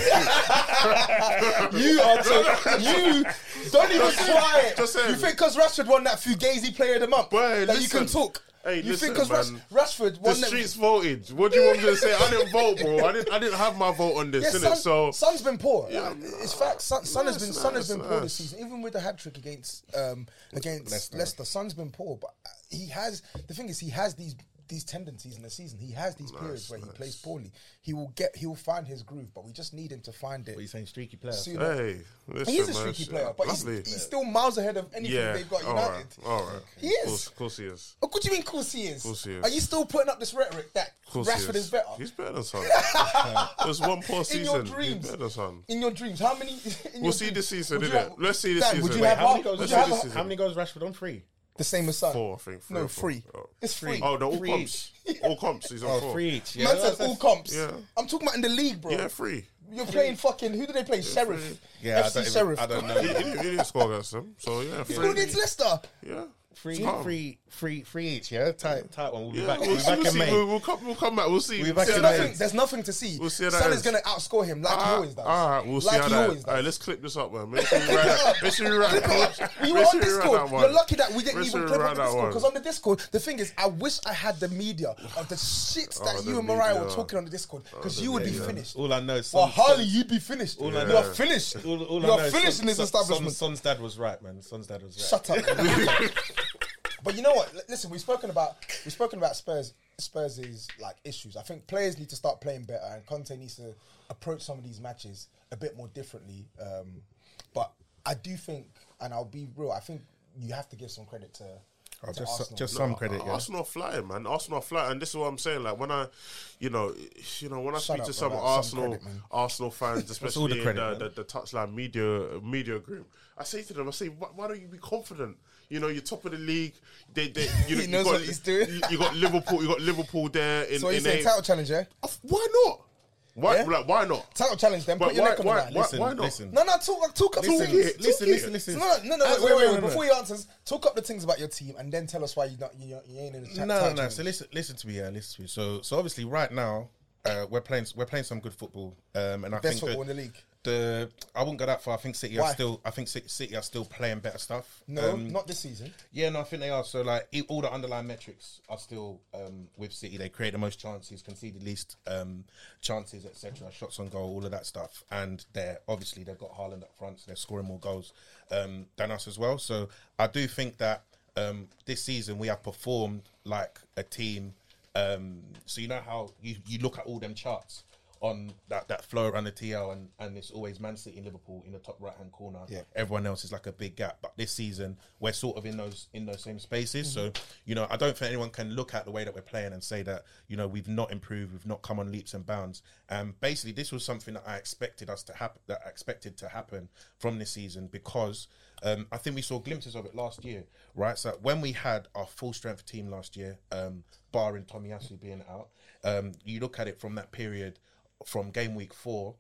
you are. To, you don't even try it. Just saying. You think because Rashford won that Fugazi Player of the Month Boy, that listen. you can talk? Hey, you listen, think because man, Rash, Rashford the won that? streets voted. What do you want me to say? I didn't vote, bro. I didn't. I didn't have my vote on this, Yeah, innit? Son, So Son's been poor. Yeah, Like, it's fact. Son, Son has nice, been Son has nice, been poor nice. this season. Even with the hat trick against um, against Leicester. Leicester. Son's been poor. But he has the thing is he has these these tendencies in the season. He has these Nice, periods where nice. he plays poorly. He will get. He will find his groove, but we just need him to find it. What are you saying, streaky player? sooner. Hey, listen, He is a man, streaky shit. player, but he's, Lovely. he's still miles ahead of anything yeah, they've got all United. right, all right. He Of is. course, of course he is. Oh, what do you mean, of course he is? course he is. Are you still putting up this rhetoric that Of course Rashford he is better? He's better than Son. There's one poor In season. your He's dreams, better than Son. in your dreams, how many? In We'll your see dreams, this season, would you innit? have- Let's see this Dan, season. Would you Wait, have, how many half- goals? would Let's you see have this a- season. How many goals Rashford on? Three. the same as Son? Four, I think. Three No, or four. free. Oh. It's free. Oh, they're all Three comps. All comps. He's on Oh, four. three each. Yeah, Man that's- said all that's- comps. Yeah. I'm talking about in the league, bro. Yeah, free. You're playing fucking. Who do they play? Sheriff. Yeah, F I C don't, even, Sheriff. I don't He, know. he, didn't- he didn't score against them. So, yeah, He free. scored against Leicester. Yeah. Free, Calm. free, free, free each. Yeah, tight, tight one. We'll be Yeah, back. we'll, We'll be see, back we'll, in see. May. We'll, we'll, come, we'll come back. We'll see. We'll be We'll back see in how May. that Nothing, ends. there's nothing to see. We'll see how that Son is ends. going to outscore him like All he right, always does. all right, we'll see like how he that. always All right, does. let's clip this up, man. Make sure you write. Make sure you write. Make We sure were on you write Discord. that one. You're lucky that we didn't Make even sure clip you on write the that Discord. one. Because on the Discord, the thing is, I wish I had the media of the shit that Oh, you the and Mariah were media. talking on the Discord. Because the you would be media. finished. All I know is Well, Son- Harley, you'd be finished. All I You know- are finished. All, all You I are know is finished Son- in this Son- establishment. Son- Son's dad was right, man. Son's dad was right. Shut up. But you know what? L- Listen, we've spoken about we've spoken about Spurs Spurs' like issues. I think players need to start playing better, and Conte needs to approach some of these matches a bit more differently. Um, but I do think, and I'll be real, I think you have to give some credit to, Oh, to just Arsenal. just some credit. Yeah. Arsenal are flying, man. Arsenal are flying, and this is what I'm saying. Like when I, you know, you know, when I Shut speak up, to some bro. Arsenal Some credit, man. Arsenal fans, all especially the credit, in man. the, the, the touchline media media group, I say to them, I say, why, why don't you be confident? You know, you're top of the league. They, they, you, He you knows got, what he's doing. You, you got Liverpool. You got Liverpool there in. So what you in saying, eighth. title challenge, yeah? Why not? Why? Yeah? Like, why not? Title challenge, then But put your why? neck on the Why? line. Why, Listen, why not? listen. No, no, talk, talk up Listen, the things. listen, Talk listen, it. listen. No, no, no, Uh, wait, wait, wait, wait, wait. wait, Before wait. you answer, talk up the things about your team, and then tell us why you not you, you ain't in the No, chat. no, no. So listen, listen to me. Yeah, listen to me. So, so obviously, right now, uh, we're playing, we're playing some good football, um, and I Best think football the, in the league. the I wouldn't go that far. I think City Why? are still, I think City, City are still playing better stuff. No, Um, not this season. Yeah, no, I think they are. So like e- all the underlying metrics are still um, with City. They create the most chances, conceded least um, chances, et cetera. Shots on goal, all of that stuff. And they're obviously they've got Haaland up front, so they're scoring more goals um, than us as well. So I do think that um, this season we have performed like a team. Um, so you know how you, you look at all them charts on that, that flow around the T L and, and it's always Man City and Liverpool in the top right hand corner. Yeah. Everyone else is like a big gap. But this season we're sort of in those in those same spaces. Mm-hmm. So, you know, I don't think anyone can look at the way that we're playing and say that, you know, we've not improved, we've not come on leaps and bounds. And um, basically this was something that I expected us to happen that I expected to happen from this season because um, I think we saw glimpses of it last year, right? So when we had our full strength team last year, um, barring Tomiyasu being out, um, you look at it from that period from game week four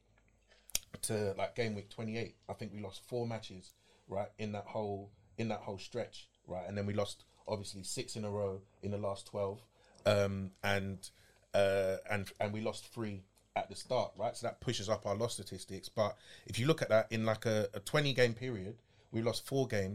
to like game week twenty-eight, I think we lost four matches, right, in that whole in that whole stretch, right, and then we lost obviously six in a row in the last twelve, um, and uh, and and we lost three at the start, right, so that pushes up our loss statistics. But if you look at that in like a, a twenty game period, we lost four games.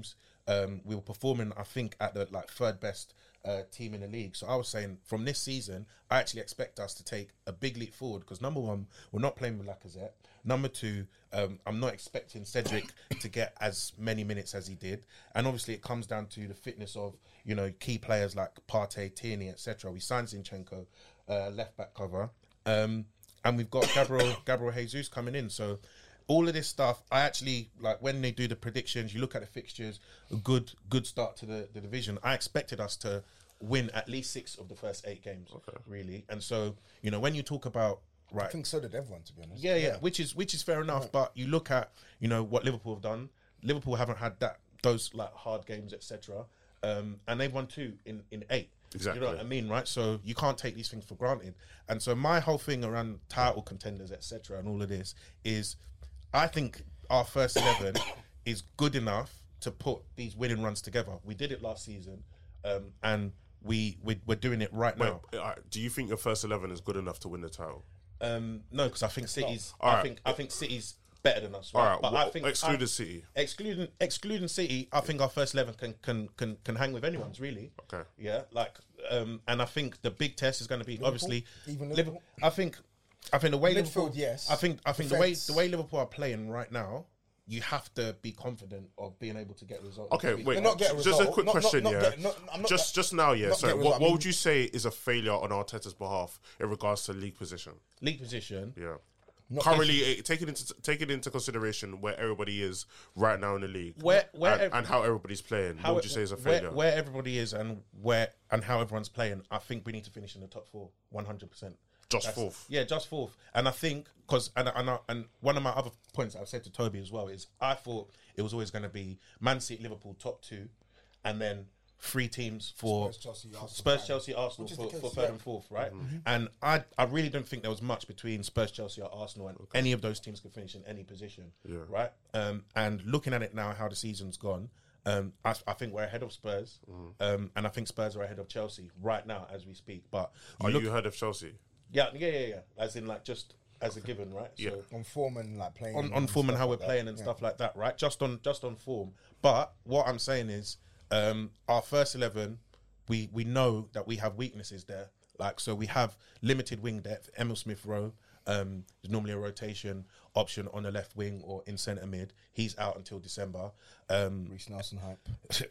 um, we were performing, I think, at the like third best uh, team in the league. So I was saying, from this season, I actually expect us to take a big leap forward because number one, we're not playing with Lacazette. Number two, um, I'm not expecting Cedric to get as many minutes as he did, and obviously it comes down to the fitness of you know key players like Partey, Tierney, et cetera. We signed Zinchenko, uh, left back cover, um, and we've got Gabriel Gabriel Jesus coming in. So all of this stuff, I actually like when they do the predictions. You look at the fixtures, a good good start to the, the division. I expected us to win at least six of the first eight games, okay. really. And so you know when you talk about right. I think so did everyone, to be honest. Yeah, yeah, yeah. which is which is fair enough. Right. But you look at you know what Liverpool have done. Liverpool haven't had that those like hard games, et cetera. Um, and they've won two in, in eight. Exactly. You know what I mean, right? So you can't take these things for granted. And so my whole thing around title contenders, et cetera, and all of this is, I think our first eleven is good enough to put these winning runs together. We did it last season, um, and we we we're doing it right now. Wait, uh, do you think your first eleven is good enough to win the title? Um, no, because I think City's. All I right. think I think City's better than us. Right? All right, but well, I think excluding I, City, excluding excluding City, I think our first eleven can can can can hang with anyone's really. Okay. Yeah, like, um, and I think the big test is going to be Liverpool? obviously Even Liverpool. Liverpool? I think, I think the way Midfield, Liverpool, yes. I think I think the way Defence. the way Liverpool are playing right now, you have to be confident of being able to get results. Okay, We- wait. They're not getting just a result. quick Not- not- question, not yeah. get- not- I'm not just get- just now, yeah. not So, get what, result. I what mean- would you say is a failure on Arteta's behalf in regards to league position? league position. Yeah. Not Currently, eh, taking into taking into consideration where everybody is right now in the league, Where- where and, ev- and how everybody's playing, How what would it- you say is a where, failure? where everybody is and where and how everyone's playing, I think we need to finish in the top four, one hundred percent. Just fourth. Yeah, just fourth. And I think because and and I, and one of my other points I've said to Toby as well is I thought it was always going to be Man City, Liverpool top two, and then three teams for Spurs, Chelsea, Arsenal, Spurs, five. Chelsea, Arsenal Which is for, the case, for third yeah. and fourth, right? And I I really don't think there was much between Spurs, Chelsea, or Arsenal, and any of those teams could finish in any position, Yeah. right? Um, and looking at it now, how the season's gone. Um, I, I think we're ahead of Spurs, um, and I think Spurs are ahead of Chelsea right now as we speak. But you Are look, you heard of Chelsea? yeah, yeah, yeah, yeah. As in, like, just as a given, right? Yeah. So on form and like playing on, on form and stuff how we're like that. playing and Yeah. stuff like that, right? Just on just on form. But what I'm saying is, um, our first eleven, we we know that we have weaknesses there. Like, so we have limited wing depth. Emil Smith Rowe um, is normally a rotation option on the left wing or in centre mid. He's out until December. Um, Reece Nelson hype.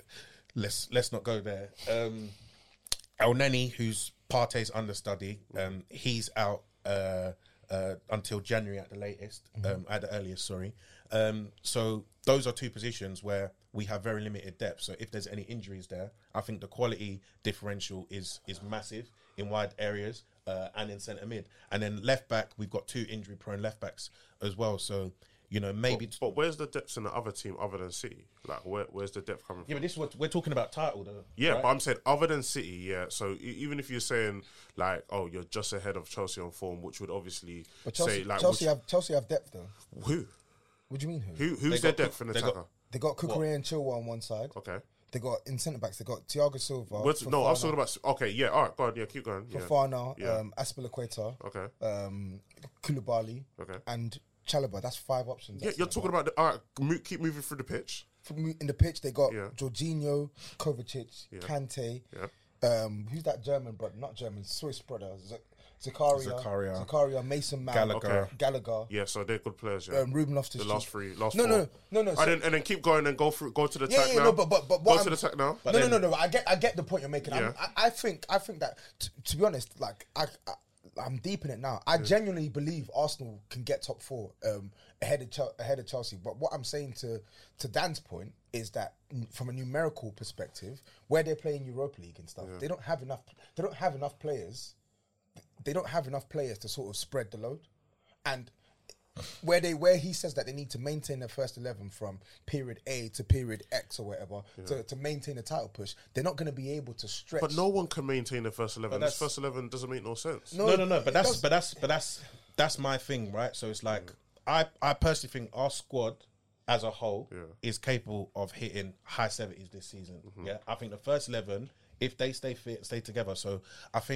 let's let's not go there. Um, El Neni, who's Partey's understudy, um, he's out uh, uh, until January at the latest, um, at the earliest. Sorry. Um, so those are two positions where we have very limited depth. So if there's any injuries there, I think the quality differential is is massive in wide areas uh, and in centre mid. And then left back, we've got two injury prone left backs as well. So you know maybe. But, but where's the depth in the other team other than City? Like, where, where's the depth coming yeah, from? but this is what we're talking about title though. Yeah, right? but I'm saying other than City, yeah. So e- even if you're saying like, oh, you're just ahead of Chelsea on form, which would obviously But Chelsea, say like, Chelsea which- have Chelsea have depth though. who, What do you mean who? who, who's They their got depth Cook- in the they got- attacker? They got Kukurea and Chilwell on one side. Okay. They got in centre backs. They got Thiago Silva. What's, no, I was Fofana- talking about. Okay, yeah, all right, go on, yeah, keep going. Yeah. Fofana, Yeah. um, Aspilicueta, Okay. um, Koulibaly, Okay. and Chalobah. That's five options. Yeah, at you're centre talking about the. All right, mo- keep moving through the pitch. From in the pitch, they got Yeah. Jorginho, Kovacic, Yeah. Kante. Yeah. Um, who's that German brother? Not German, Swiss brother. Z- Zakaria, Zakaria. Zakaria, Mason Mount, Gallagher. Okay. Gallagher, Yeah, so they're good players. Yeah. um, Ruben Loftus. the last three, last No, four. no, no, no. And so- then and then keep going and go through, go to the Yeah, attack yeah, now. no, but but but go what to I'm- the attack now. no, no, no, no. I get, I get the point you're making. I'm- Yeah. I, I think, I think that t- to be honest, like I, I, I'm deep in it now. I genuinely believe Arsenal can get top four um, ahead of Chel- ahead of Chelsea. But what I'm saying to to Dan's point is that n- from a numerical perspective, where they're playing Europa League and stuff, they don't have enough. They don't have enough players. They don't have enough players to sort of spread the load, and where they where he says that they need to maintain their first eleven from period A to period X or whatever to, to maintain a title push, they're not going to be able to stretch. But no one can maintain the first eleven. But This that's- first eleven doesn't make no sense. No, no, no. But it that's does- but that's but that's that's my thing, right? So it's like I I personally think our squad as a whole Yeah. is capable of hitting high seventies this season. Yeah, I think the first eleven, if they stay fit, stay together. So I think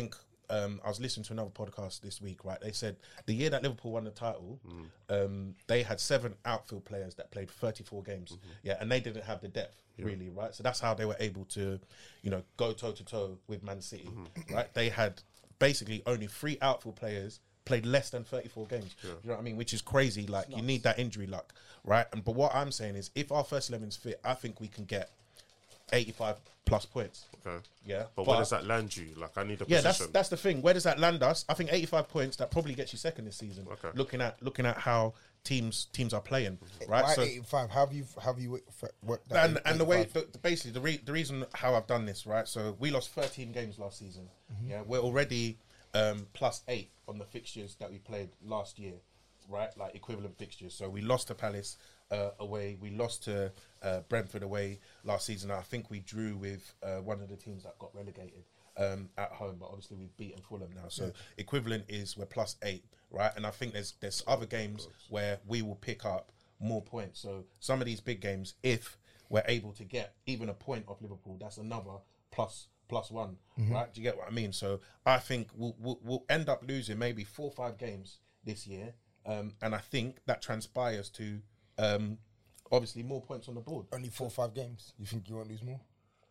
um, I was listening to another podcast this week, right? They said the year that Liverpool won the title, mm. um, they had seven outfield players that played thirty-four games. Mm-hmm. Yeah, and they didn't have the depth, yeah. really, right? So that's how they were able to, you know, go toe-to-toe with Man City, mm-hmm. right? They had basically only three outfield players played less than thirty-four games. Yeah. You know what I mean? Which is crazy. Like, you need that injury luck, right? And But what I'm saying is, if our first eleven's fit, I think we can get eighty-five plus points. Okay. Yeah. But, but where does that land you? Like, I need a yeah, position. that's that's the thing. Where does that land us? I think eighty-five points, that probably gets you second this season. Okay. Looking at looking at how teams teams are playing, right? Why so eighty-five? How have you have you worked that? And, and the way, the, basically, the re, the reason how I've done this, right? So we lost thirteen games last season. Mm-hmm. Yeah, we're already um, plus eight on the fixtures that we played last year, right? Like equivalent fixtures. So we lost to Palace uh, away. We lost to uh, Brentford away last season. I think we drew with uh, one of the teams that got relegated um, at home, but obviously we've beaten Fulham now. So yeah. equivalent is we're plus eight, right? And I think there's there's other games where we will pick up more points. So some of these big games, if we're able to get even a point off Liverpool, that's another plus plus one, mm-hmm. right? Do you get what I mean? So I think we'll, we'll, we'll end up losing maybe four or five games this year. Um, and I think that transpires to um, obviously more points on the board. Only four or five games. You think you won't lose more?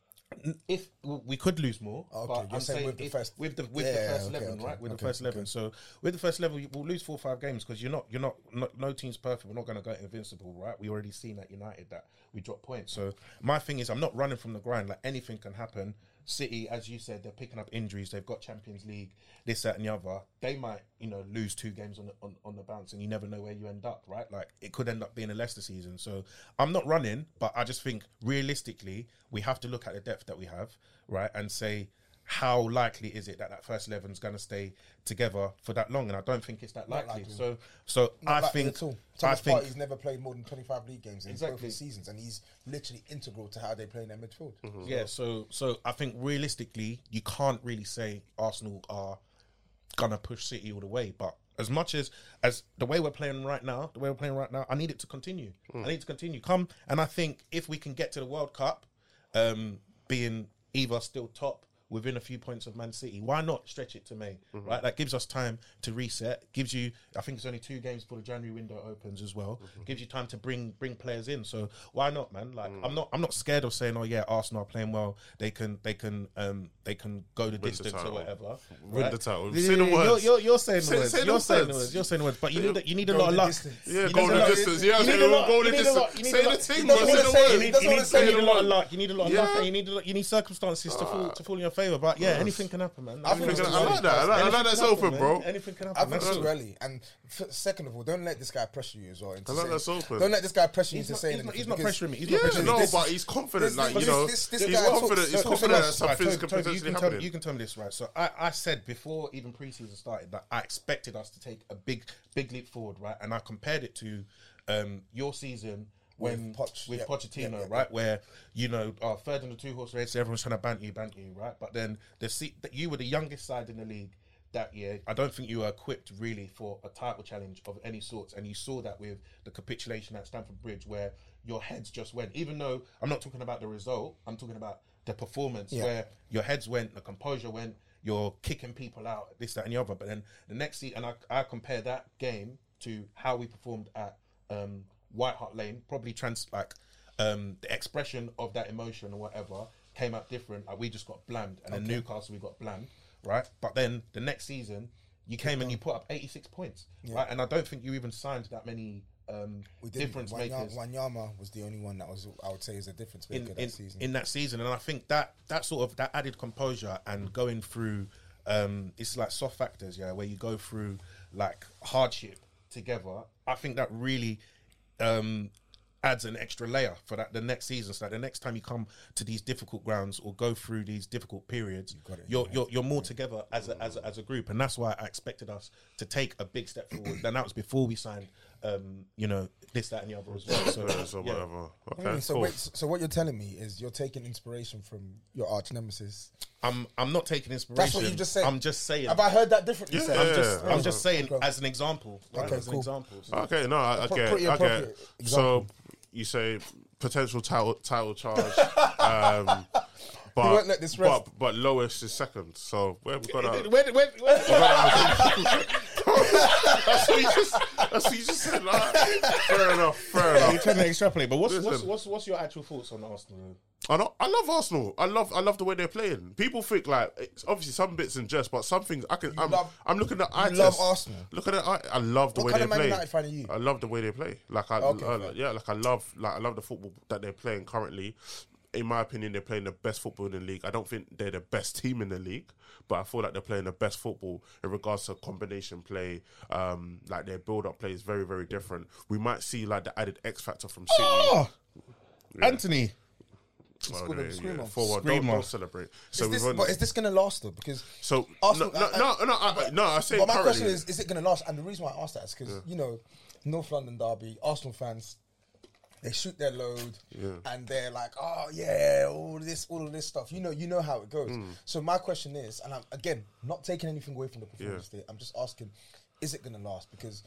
If we could lose more, okay, but I'm saying with the if, first, with the with yeah, the first okay, eleven, okay, right? With okay, the first eleven, okay. so with the first level, we'll lose four or five games because you're not, you're not, not, no team's perfect. We're not going to go invincible, right? We already seen at United that we drop points. So my thing is, I'm not running from the grind. Like anything can happen. City, as you said, they're picking up injuries. They've got Champions League, this, that, and the other. They might, you know, lose two games on the, on, on the bounce, and you never know where you end up, right? Like it could end up being a Leicester season. So I'm not running, but I just think realistically, we have to look at the depth that we have, right, and say how likely is it that that first eleven is going to stay together for that long? And I don't think it's that Not likely. likely. So, so Not I likely think at all. I Thomas think Partey's never played more than twenty-five league games in Exactly. both his seasons, and he's literally integral to how they play in their midfield. Mm-hmm. Yeah, so so I think realistically, you can't really say Arsenal are gonna push City all the way. But as much as as the way we're playing right now, the way we're playing right now, I need it to continue. Mm. I need it to continue. Come, and I think if we can get to the World Cup, um, being either still top within a few points of Man City, why not stretch it to May, mm-hmm. right? That gives us time to reset, gives you, I think it's only two games before the January window opens as well, mm-hmm. gives you time to bring bring players in. So why not, man? Like mm. I'm not I'm not scared of saying, oh yeah, Arsenal are playing well, they can they can um they can go the Win distance the or whatever. Win right? the title. Yeah, Say the you're, words. you're, you're saying the Say- words. say the You're saying the words. words. You're saying the words. But you need you need a Go lot of the luck. distance. Yeah, You go need a the lot- distance. you Yeah, need okay, a lot- go you the need a distance. lot- you need Say a the lot- thing, you bro. need Say a the lot- word. you need- That's you what need- I'm saying. You need a lot of luck. You need a lot of Yeah. luck. and You need a lot- you need circumstances to fall to fall in your favour. But yeah, anything can happen, man. I think Anything it's can too happen. I like that. I like- I like Anything that can sofa, happen, bro. man. Anything can I happen. think That's it's all. early. And f- second of all, don't let this guy pressure you as well. Into I like saying- that sofa. Don't let this guy pressure you He's into not, saying he's not, anything he's not because pressuring me. He's Yeah, not pressuring me. no, This- but he's confident. this- Like this- you know, this- this he's guy talks- confident. He's so- confident so- that some Right, things Toby, could Toby, you potentially can tell me, happen. you can tell me this, right? So I, I said before even preseason started that I expected us to take a big, big leap forward, right? And I compared it to um, your season when With Poch, with yeah, Pochettino, yeah, yeah, right? Where you know, our third in the two horse race, everyone's trying to banter you, banter you, right? But then the seat that you were the youngest side in the league that year. I don't think you were equipped really for a title challenge of any sorts, and you saw that with the capitulation at Stamford Bridge, where your heads just went. Even though I'm not talking about the result, I'm talking about the performance, Yeah. where your heads went, the composure went, you're kicking people out, this, that, and the other. But then the next season, and I, I compare that game to how we performed at um, White Hart Lane, probably trans like um, the expression of that emotion or whatever came out different. Like we just got blammed, and then Newcastle we got blammed, right? But then the next season, you came and you put up eighty-six points, Yeah. right? And I don't think you even signed that many um, we didn't. difference Wanya- makers Wanyama was the only one that was, I would say, is a difference maker in, that in, season. in that season. And I think that that sort of that added composure and going through um, it's like soft factors, yeah, where you go through like hardship together. I think that really um, adds an extra layer for that the next season. So that the next time you come to these difficult grounds or go through these difficult periods, got it, you're yeah. you're you're more together as a, as a, as a group, and that's why I expected us to take a big step forward. And that was before we signed, um, you know, this, that, and the other as well. So, Yeah, so yeah. whatever. Mm, Okay, so cool. wait, so what you're telling me is you're taking inspiration from your arch nemesis. I'm I'm not taking inspiration. That's what you just said. I'm just saying. Have I heard that differently? Yeah, said? I'm yeah, just yeah. I'm just saying Okay. as an example. Right? Okay, as an cool. example. So- Okay, no, I, I Pro- get, pretty I get. appropriate example. So you say potential title title charge. um, but, won't let this rest. But, but lowest is second. So where we got that? When, when, when, That's what you just. That's what you just said. Like, fair enough. Fair enough. You're trying to extrapolate, but what's what's, Listen. what's what's your actual thoughts on Arsenal? I, don't, I love Arsenal. I love I love the way they're playing. People think like it's obviously some bits in jest, but some things I can. I'm, love- I'm looking at. eye you love test. Arsenal? Look at it. I, I love the What way kind they of Man play. United fan are you? I love the way they play. Like I, Okay, I- fair. yeah, like I love like I love the football that they're playing currently. In my opinion, they're playing the best football in the league. I don't think they're the best team in the league, but I feel like they're playing the best football in regards to combination play. Um, like their build-up play is very, very different. We might see like the added X factor from City. Oh, Anthony. Oh, Scored yeah, a screamer. yeah. four one. Don't, Screamer. don't celebrate. So Is this, we've only, but is this going to last though? Because so Arsenal- no, no, I- no, no, I, no, I say But my currently. question is: is it going to last? And the reason why I asked that is because you know, North London derby, Arsenal fans, they shoot their load, and they're like, "Oh yeah, all this, all of this stuff." You know, you know how it goes. Mm. So my question is, and I'm again not taking anything away from the performance today. I'm just asking, is it going to last? Because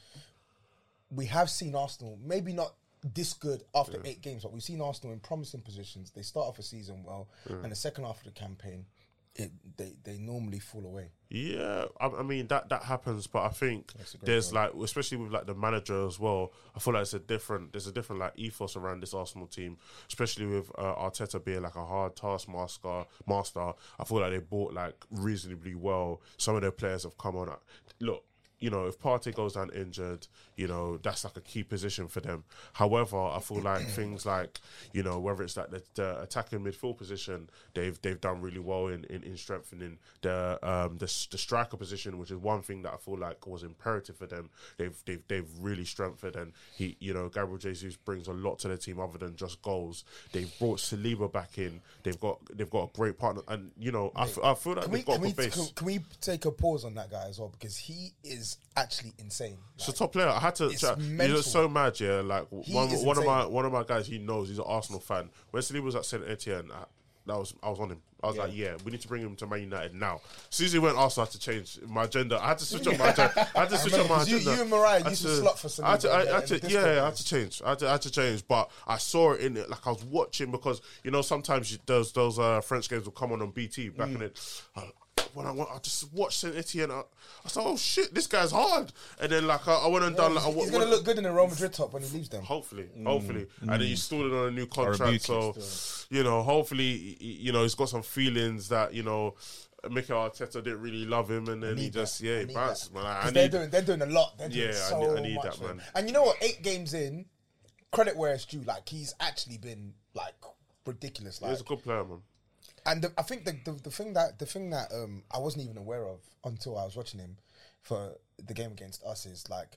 we have seen Arsenal, maybe not this good after eight games, but we've seen Arsenal in promising positions. They start off a season well, and the second half of the campaign, it, they they normally fall away. Yeah, I, I mean that that happens, but I think there's like, especially with like the manager as well. I feel like it's a different, there's a different like ethos around this Arsenal team, especially with uh, Arteta being like a hard taskmaster. Master, I feel like they bought like reasonably well. Some of their players have come on. Look, you know, if Partey goes down injured, you know, that's like a key position for them. However, I feel like things like, you know, whether it's like the, the attacking midfield position, they've they've done really well in, in, in strengthening the um the, the striker position, which is one thing that I feel like was imperative for them. They've they've they've really strengthened, and he, you know, Gabriel Jesus brings a lot to the team other than just goals. They've brought Saliba back in. They've got they've got a great partner, and you know, I, f- I feel like Can we, they've got can, a we, good base. can, can we take a pause on that guy as well, because he is actually insane. It's a top player. I had to. It's Chat. mental. He's so mad, yeah. Like He one, is one of my insane. one of my guys, he knows he's an Arsenal fan. When Saliba was at Saint Etienne, I, that was I was on him. I was like, yeah, we need to bring him to Man United now. As soon as he went Arsenal, I had to change my agenda. I had to switch up my agenda. I had to switch remember, up my 'cause you- agenda. you and Mariah I had used to slot for I had to, I, Saliba I had to, in the yeah, Discord I had to change. I had to, I had to change, but I saw it in it. Like I was watching, because you know sometimes you, those those uh, French games will come on on B T back in it. Uh, when I, went, I just watched Saint Etienne, I, I said, "Oh shit, this guy's hard." And then like I, I went and done. Like, I, He's went- going to look good in the Real Madrid top when he leaves them. Hopefully, hopefully, and then you still it on a new contract. rebuke So, it you know, hopefully, y- you know, he's got some feelings that you know, Mikel Arteta didn't really love him, and then he need just that. yeah, I he need bounced. that. Man, I, I 'Cause they're need. doing they're doing a lot. They're doing Yeah, I so need- I need much that, for him. man. And you know what? Eight games in, credit where it's due. Like he's actually been like ridiculous. Like, He's a good player, man. and the, I think the, the the thing that the thing that um I wasn't even aware of until I was watching him for the game against us is like,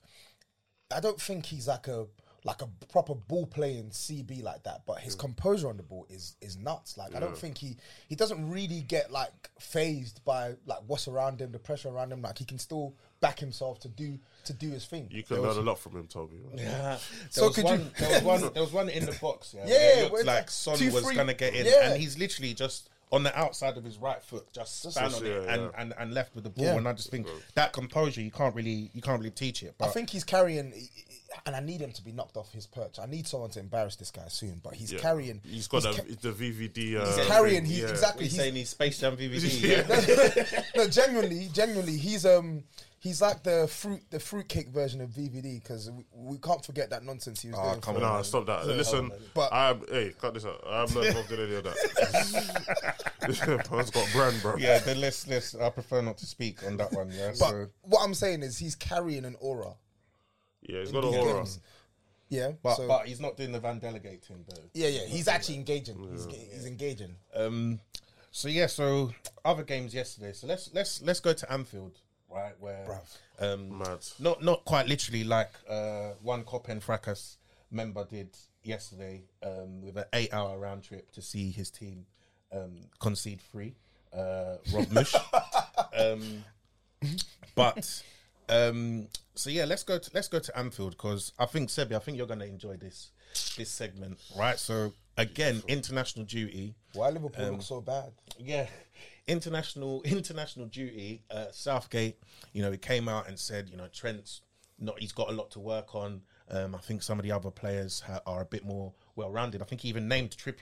I don't think he's like a like a proper ball playing C B like that, but his composure on the ball is is nuts. Like I don't think he he doesn't really get like phased by like what's around him, the pressure around him. Like he can still back himself to do to do his thing. You can learn a lot from him, Toby. Yeah. So There was could one, you- there was one. There was one in the box. Yeah, Yeah, where it where looked it's like like Son two, was three- gonna get in, yeah. and he's literally just on the outside of his right foot, just Just span a- on yeah, it and, yeah. and, and left with the ball. Yeah. And I just think that composure, you can't really, you can't really teach it. But I think he's carrying, and I need him to be knocked off his perch. I need someone to embarrass this guy soon, but he's Yeah. carrying. He's got he's the, ca- the V V D. Uh, he's carrying. thing, He's yeah. exactly. he's He's, saying he's Space Jam V V D. Yeah. no, genuinely, genuinely, he's um, he's like the fruit, the fruitcake version of V V D, because we, we can't forget that nonsense he was Oh, doing. come for- on. No, stop that. Listen, But- I'm. Hey, cut this out. I'm not involved in any of that. This man's got brand, bro. Yeah, then let's let's. I prefer not to speak on that one. Yeah, But so what I'm saying is, he's carrying an aura. Yeah, he's got a these aura. games. Yeah, but so, but he's not doing the Van Delegate thing though. yeah, yeah, he's actually engaging. He's, he's engaging. Um, so yeah, so other games yesterday. So let's let's let's go to Anfield, right? Where um, Mad. not not quite literally like uh, one Copen Fracas member did yesterday um, with an eight-hour round trip to see his team um, concede three. Uh, Rob Mush. um, but um, so yeah, let's go to let's go to Anfield, because I think Sebi, I think you're gonna enjoy this this segment, right? So again, international duty. Why Liverpool look so bad? Yeah, international international duty. Uh, Southgate, you know, he came out and said, you know, Trent's not. He's got a lot to work on. Um, I think some of the other players ha- are a bit more well rounded. I think he even named Trippier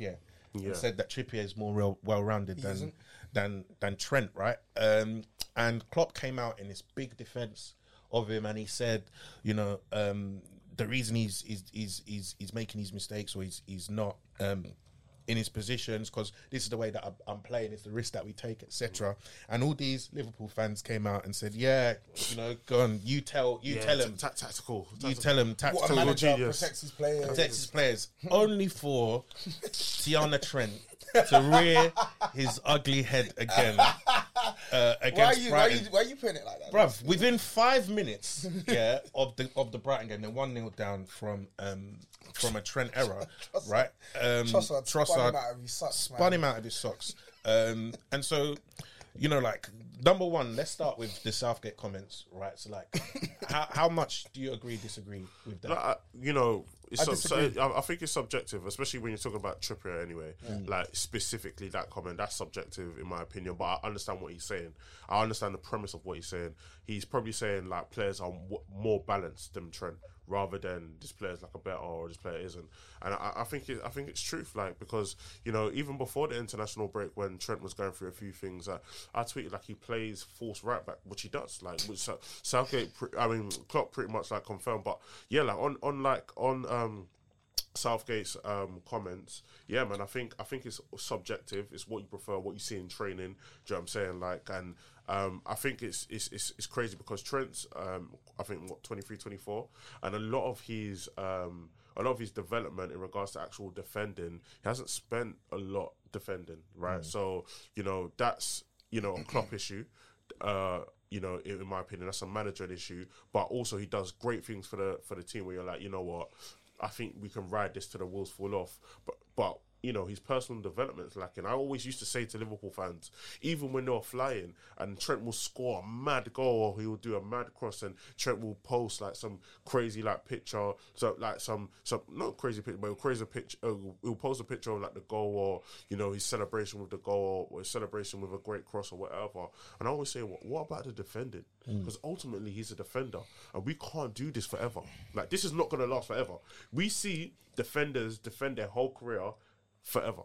Yeah. and said that Trippier is more real, well-rounded than isn't. than than Trent, right? Um, and Klopp came out in this big defense of him, and he said, you know, um, the reason he's he's he's he's, he's making these mistakes or he's he's not um, in his positions because this is the way that I'm, I'm playing. It's the risk that we take, et cetera. And all these Liverpool fans came out and said, "Yeah, you know, go on, you tell you Yeah, tell t- him, ta- tactical, you tactical. tell him What a tactical." manager genius. protects his players. Protects his players only for Tiana Trent to rear his ugly head again uh, Why are against you? Why are Brighton. you? Why are you putting it like that? Bruv, within five minutes, yeah, of the of the Brighton game, they're one nil down from um from a Trent error, right? Um, Trossard spun him out of his socks, spun man. him out of his socks, um, and so. You know, like number one, let's start with the Southgate comments, right? So, like, how, how much do you agree, disagree with that? Like, I- you know, it's I sub- so disagree. I, I think it's subjective, especially when you're talking about Trippier anyway. Like, specifically that comment, that's subjective in my opinion, but I understand what he's saying. I understand the premise of what he's saying. He's probably saying, like, players are w- more balanced than Trent, rather than this player's like a better or this player isn't. And I, I think it, I think it's truth, like, because, you know, even before the international break when Trent was going through a few things, uh, I tweeted like he plays false right back, which he does. Like, which, uh, Southgate, pre- I mean, Klopp pretty much like confirmed. But yeah, like on, on like on um, Southgate's um, comments, yeah, man, I think I think it's subjective. It's what you prefer, what you see in training. Do you know what I'm saying? Like, and um, I think it's it's it's, it's crazy because Trent's um, I think what twenty-three, twenty-four, and a lot of his um, a lot of his development in regards to actual defending, he hasn't spent a lot defending, right? Mm. So you know that's you know a Klopp issue. Uh, you know, in, in my opinion, that's a manager issue. But also, he does great things for the for the team. Where you're like, you know what, I think we can ride this till the wheels fall off. But but you know, his personal development is lacking. I always used to say to Liverpool fans, even when they were flying and Trent will score a mad goal or he will do a mad cross and Trent will post like some crazy like picture, so like some some not crazy picture, but a crazy picture. Uh, he'll post a picture of like the goal or you know his celebration with the goal or his celebration with a great cross or whatever. And I always say, what, what about the defending? Because mm. ultimately he's a defender, and we can't do this forever. Like this is not going to last forever. We see defenders defend their whole career forever.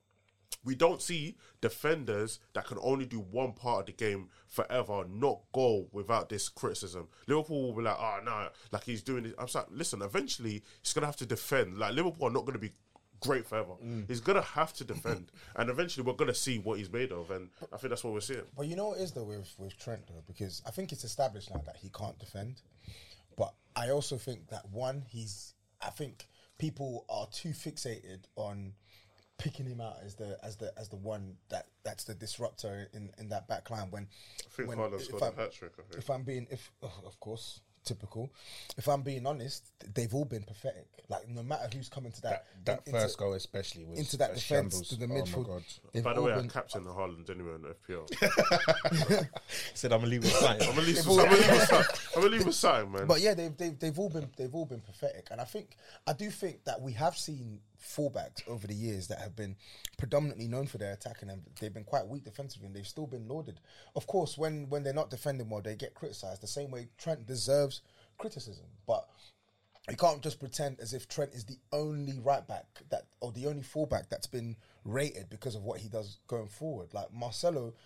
We don't see defenders that can only do one part of the game forever, not go without this criticism. Liverpool will be like, oh, no, like he's doing this. I'm like, listen, eventually he's going to have to defend. Like, Liverpool are not going to be great forever. Mm. He's going to have to defend. And eventually we're going to see what he's made of. And I think that's what we're seeing. But you know what it is, though, with, with Trent, though? Because I think it's established now that he can't defend. But I also think that, one, he's... I think people are too fixated on picking him out as the as the as the one that that's the disruptor in, in that back line. When I think when, Haaland scored a hat trick. I think. If I'm being, if oh, of course, typical. If I'm being honest, they've all been pathetic. Like no matter who's coming to that that, that into, first goal especially was into that a defense shambles. to the Oh my midfield. God. By the way, been, I captained the Haaland anyway on the F P L. Said I'm gonna leave it aside. I'm gonna leave some- I'm gonna leave aside, I'm gonna leave aside, man. But yeah, they've they've they've all been they've all been pathetic, and I think I do think that we have seen fullbacks over the years that have been predominantly known for their attacking, and they've been quite weak defensively, and they've still been lauded. Of course, when when they're not defending well, they get criticised the same way Trent deserves criticism, but you can't just pretend as if Trent is the only right back that or the only fullback that's been rated because of what he does going forward. Like Marcelo,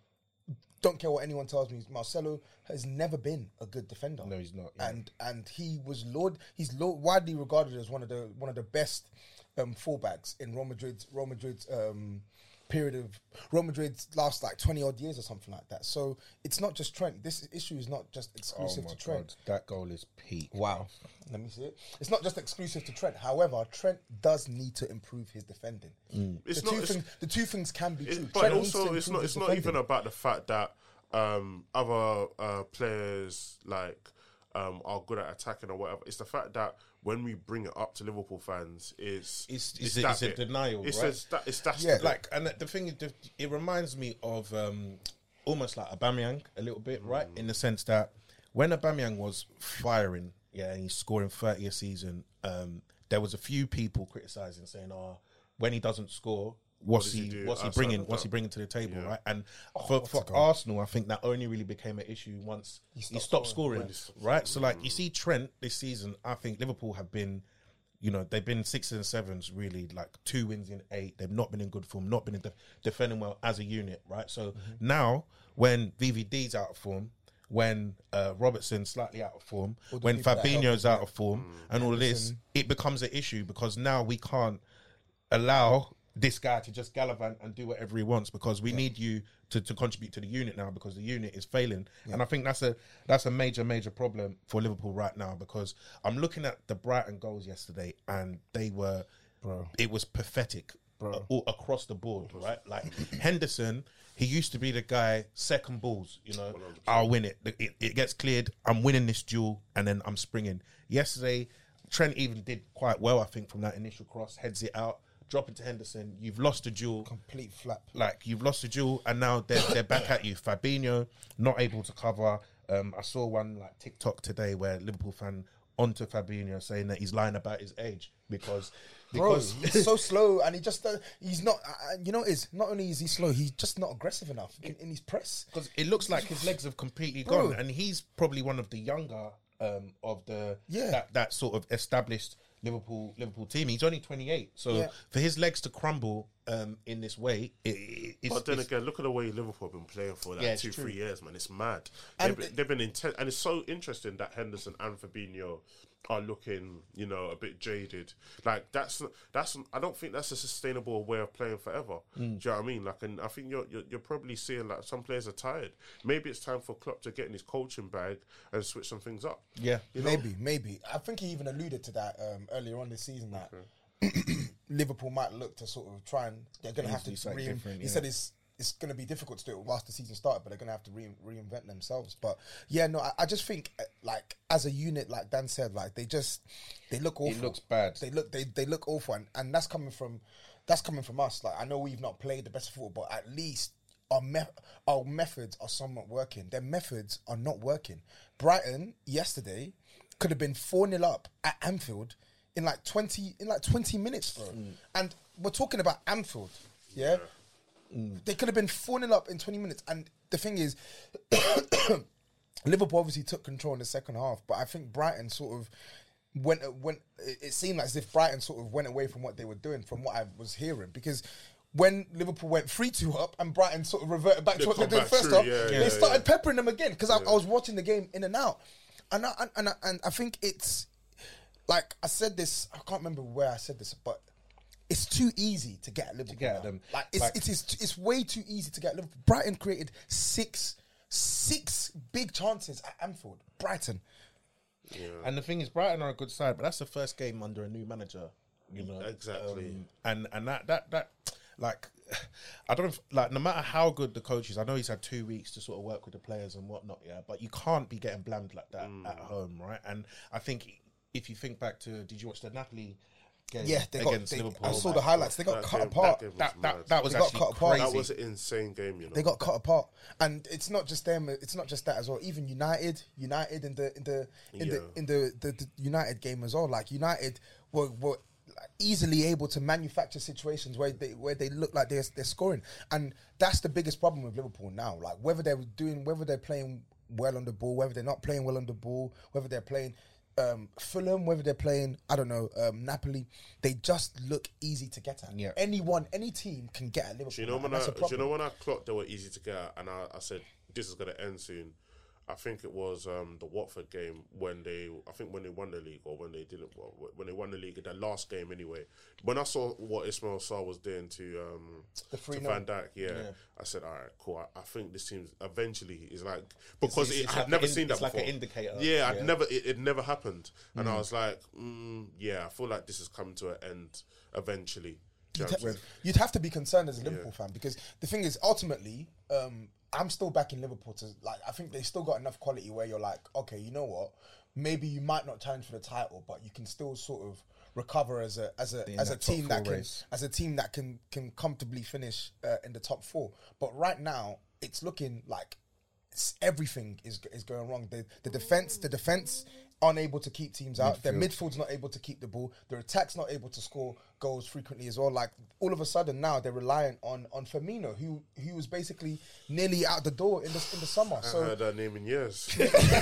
don't care what anyone tells me, Marcelo has never been a good defender. No, he's not. Yeah. And and he was laud he's laud, widely regarded as one of the one of the best um, fullbacks in Real Madrid's Real Madrid's um, period of Real Madrid's last like twenty odd years or something like that. So it's not just Trent. This issue is not just exclusive Oh my to Trent. God, that goal is peak. Wow. Let me see it. It's not just exclusive to Trent. However, Trent does need to improve his defending. It's the, not- two it's- things, the two things can be It- true. but Trent needs to also, it's improve not. his It's not defending. even about the fact that um, other uh, players like um, are good at attacking or whatever. It's the fact that when we bring it up to Liverpool fans, it's It's- it's, it's a- that it's a bit. denial, It's right? a, that, it's that's Yeah, the bit. Like, and the thing is, it reminds me of um, almost like Aubameyang a little bit, right? In the sense that when Aubameyang was firing, yeah, and he's scoring thirty a season, um, there was a few people criticising, saying, "Oh, when he doesn't score, what's does he he, do what's he outside bringing? of What's he that?" bringing to the table?" Yeah. Right? And Oh, for, what's for a goal. Arsenal, I think that only really became an issue once he stopped stopped, scoring. scoring, right? So, like, you see Trent this season, I think Liverpool have been You know, they've been sixes and sevens, really, like two wins in eight. They've not been in good form, not been in def- defending well as a unit, right? So mm-hmm. now, when V V D's out of form, when uh, Robertson's slightly out of form, when Fabinho's out of form, mm. and all of this, it becomes an issue because now we can't allow this guy to just gallivant and do whatever he wants because we yeah. need you to, to contribute to the unit now because the unit is failing. Yeah. And I think that's a that's a major, major problem for Liverpool right now because I'm looking at the Brighton goals yesterday and they were, bro, it was pathetic. Bro. All across the board, right? Like Henderson, he used to be the guy, second balls, you know, one hundred percent. I'll win it. it. It gets cleared, I'm winning this duel, and then I'm springing. Yesterday, Trent even did quite well, I think, from that initial cross, heads it out, drop into Henderson. You've lost a duel. Complete flap. Like, you've lost a duel, and now they're, they're back at you. Fabinho, not able to cover. Um, I saw one like TikTok today where Liverpool fan onto Fabinho saying that he's lying about his age because... Because Bro, he's so slow, and he just uh, he's not. Uh, you know, is not only is he slow, he's just not aggressive enough in, in his press. Because it looks like his legs have completely Bro. gone, and he's probably one of the younger um, of the yeah. that, that sort of established Liverpool Liverpool team. He's only twenty-eight, so yeah. for his legs to crumble um, in this way, it, it, it's, but then it's, again, look at the way Liverpool have been playing for like yeah, two, true. three years, man. It's mad. And they've, been, they've been intense, and it's so interesting that Henderson and Fabinho are looking, you know, a bit jaded. Like that's that's. I don't think that's a sustainable way of playing forever. Mm. Do you know what I mean? Like, and I think you're, you're you're probably seeing like some players are tired. Maybe it's time for Klopp to get in his coaching bag and switch some things up. Yeah, you know? maybe, maybe. I think he even alluded to that um, earlier on this season that okay. Liverpool might look to sort of try and they're going to have to. Re- he yeah. said it's. It's going to be difficult to do it whilst the season started, but they're going to have to re- reinvent themselves. But yeah, no, I, I just think like as a unit, like Dan said, like they just they look awful. It looks bad. They look they, they look awful, and, and that's coming from that's coming from us. Like I know we've not played the best football, but at least our me- our methods are somewhat working. Their methods are not working. Brighton yesterday could have been four nil up at Anfield in like twenty in like twenty minutes, bro. Mm. And we're talking about Anfield, yeah. yeah. Mm. They could have been four nil up in twenty minutes. And the thing is, Liverpool obviously took control in the second half, but I think Brighton sort of went, went it seemed as if Brighton sort of went away from what they were doing, from what I was hearing. Because when Liverpool went three two up and Brighton sort of reverted back they to what they did first true, half, yeah, they yeah, started yeah. peppering them again. Because yeah. I, I was watching the game in and out. And I, and, and, I, and I think it's, like I said this, I can't remember where I said this, but it's too easy to get at Liverpool. To get at them. Like it's, like, it's it's it's way too easy to get at Liverpool. Brighton created six six big chances at Anfield. Brighton. Yeah. And the thing is, Brighton are a good side, but that's the first game under a new manager. You know exactly. Um, and and that that that like I don't like no matter how good the coach is. I know he's had two weeks to sort of work with the players and whatnot. Yeah, but you can't be getting blamed like that mm. at home, right? And I think if you think back to, did you watch the Napoli game yeah, they got, against they, Liverpool? I saw the highlights. They got that cut game, apart. That, that, that, that was they got actually cut apart. crazy. That was an insane game, you know. They got cut apart, and it's not just them. It's not just that as well. Even United, United in the in the in yeah. the in the, the, the United game as well. Like United were were easily able to manufacture situations where they where they look like they're they're scoring, and that's the biggest problem with Liverpool now. Like whether they're doing, whether they're playing well on the ball, whether they're not playing well on the ball, whether they're playing. Um, Fulham, whether they're playing, I don't know, um, Napoli, they just look easy to get at. Yeah. Anyone, any team can get at Liverpool. Do you know when I, do you know when I clocked they were easy to get at, and I, I said this is going to end soon. I think it was um, the Watford game when they, I think when they won the league or when they didn't, well, when they won the league, their last game anyway. When I saw what Ismail Sarr was doing to um, the to Van Dijk, yeah, yeah, I said, all right, cool. I, I think this team eventually is like because it's, it's, it, it's I had like never in, seen that it's before. Like an indicator. Yeah, I'd yeah. never, it, it never happened, and mm. I was like, mm, yeah, I feel like this is coming to an end eventually. You'd, ha- you'd have to be concerned as a Liverpool yeah. fan because the thing is, ultimately, um, I'm still backing Liverpool to like. I think they still got enough quality where you're like, okay, you know what? Maybe you might not challenge for the title, but you can still sort of recover as a as a in as a that team that can race. as a team that can can comfortably finish uh, in the top four. But right now, it's looking like s- everything is is going wrong. The the defense, the defense. Unable to keep teams out. Midfield. Their midfield's not able to keep the ball. Their attack's not able to score goals frequently as well. Like all of a sudden now they're reliant on on Firmino, who who was basically nearly out the door in the in the summer. I So heard that name in years. so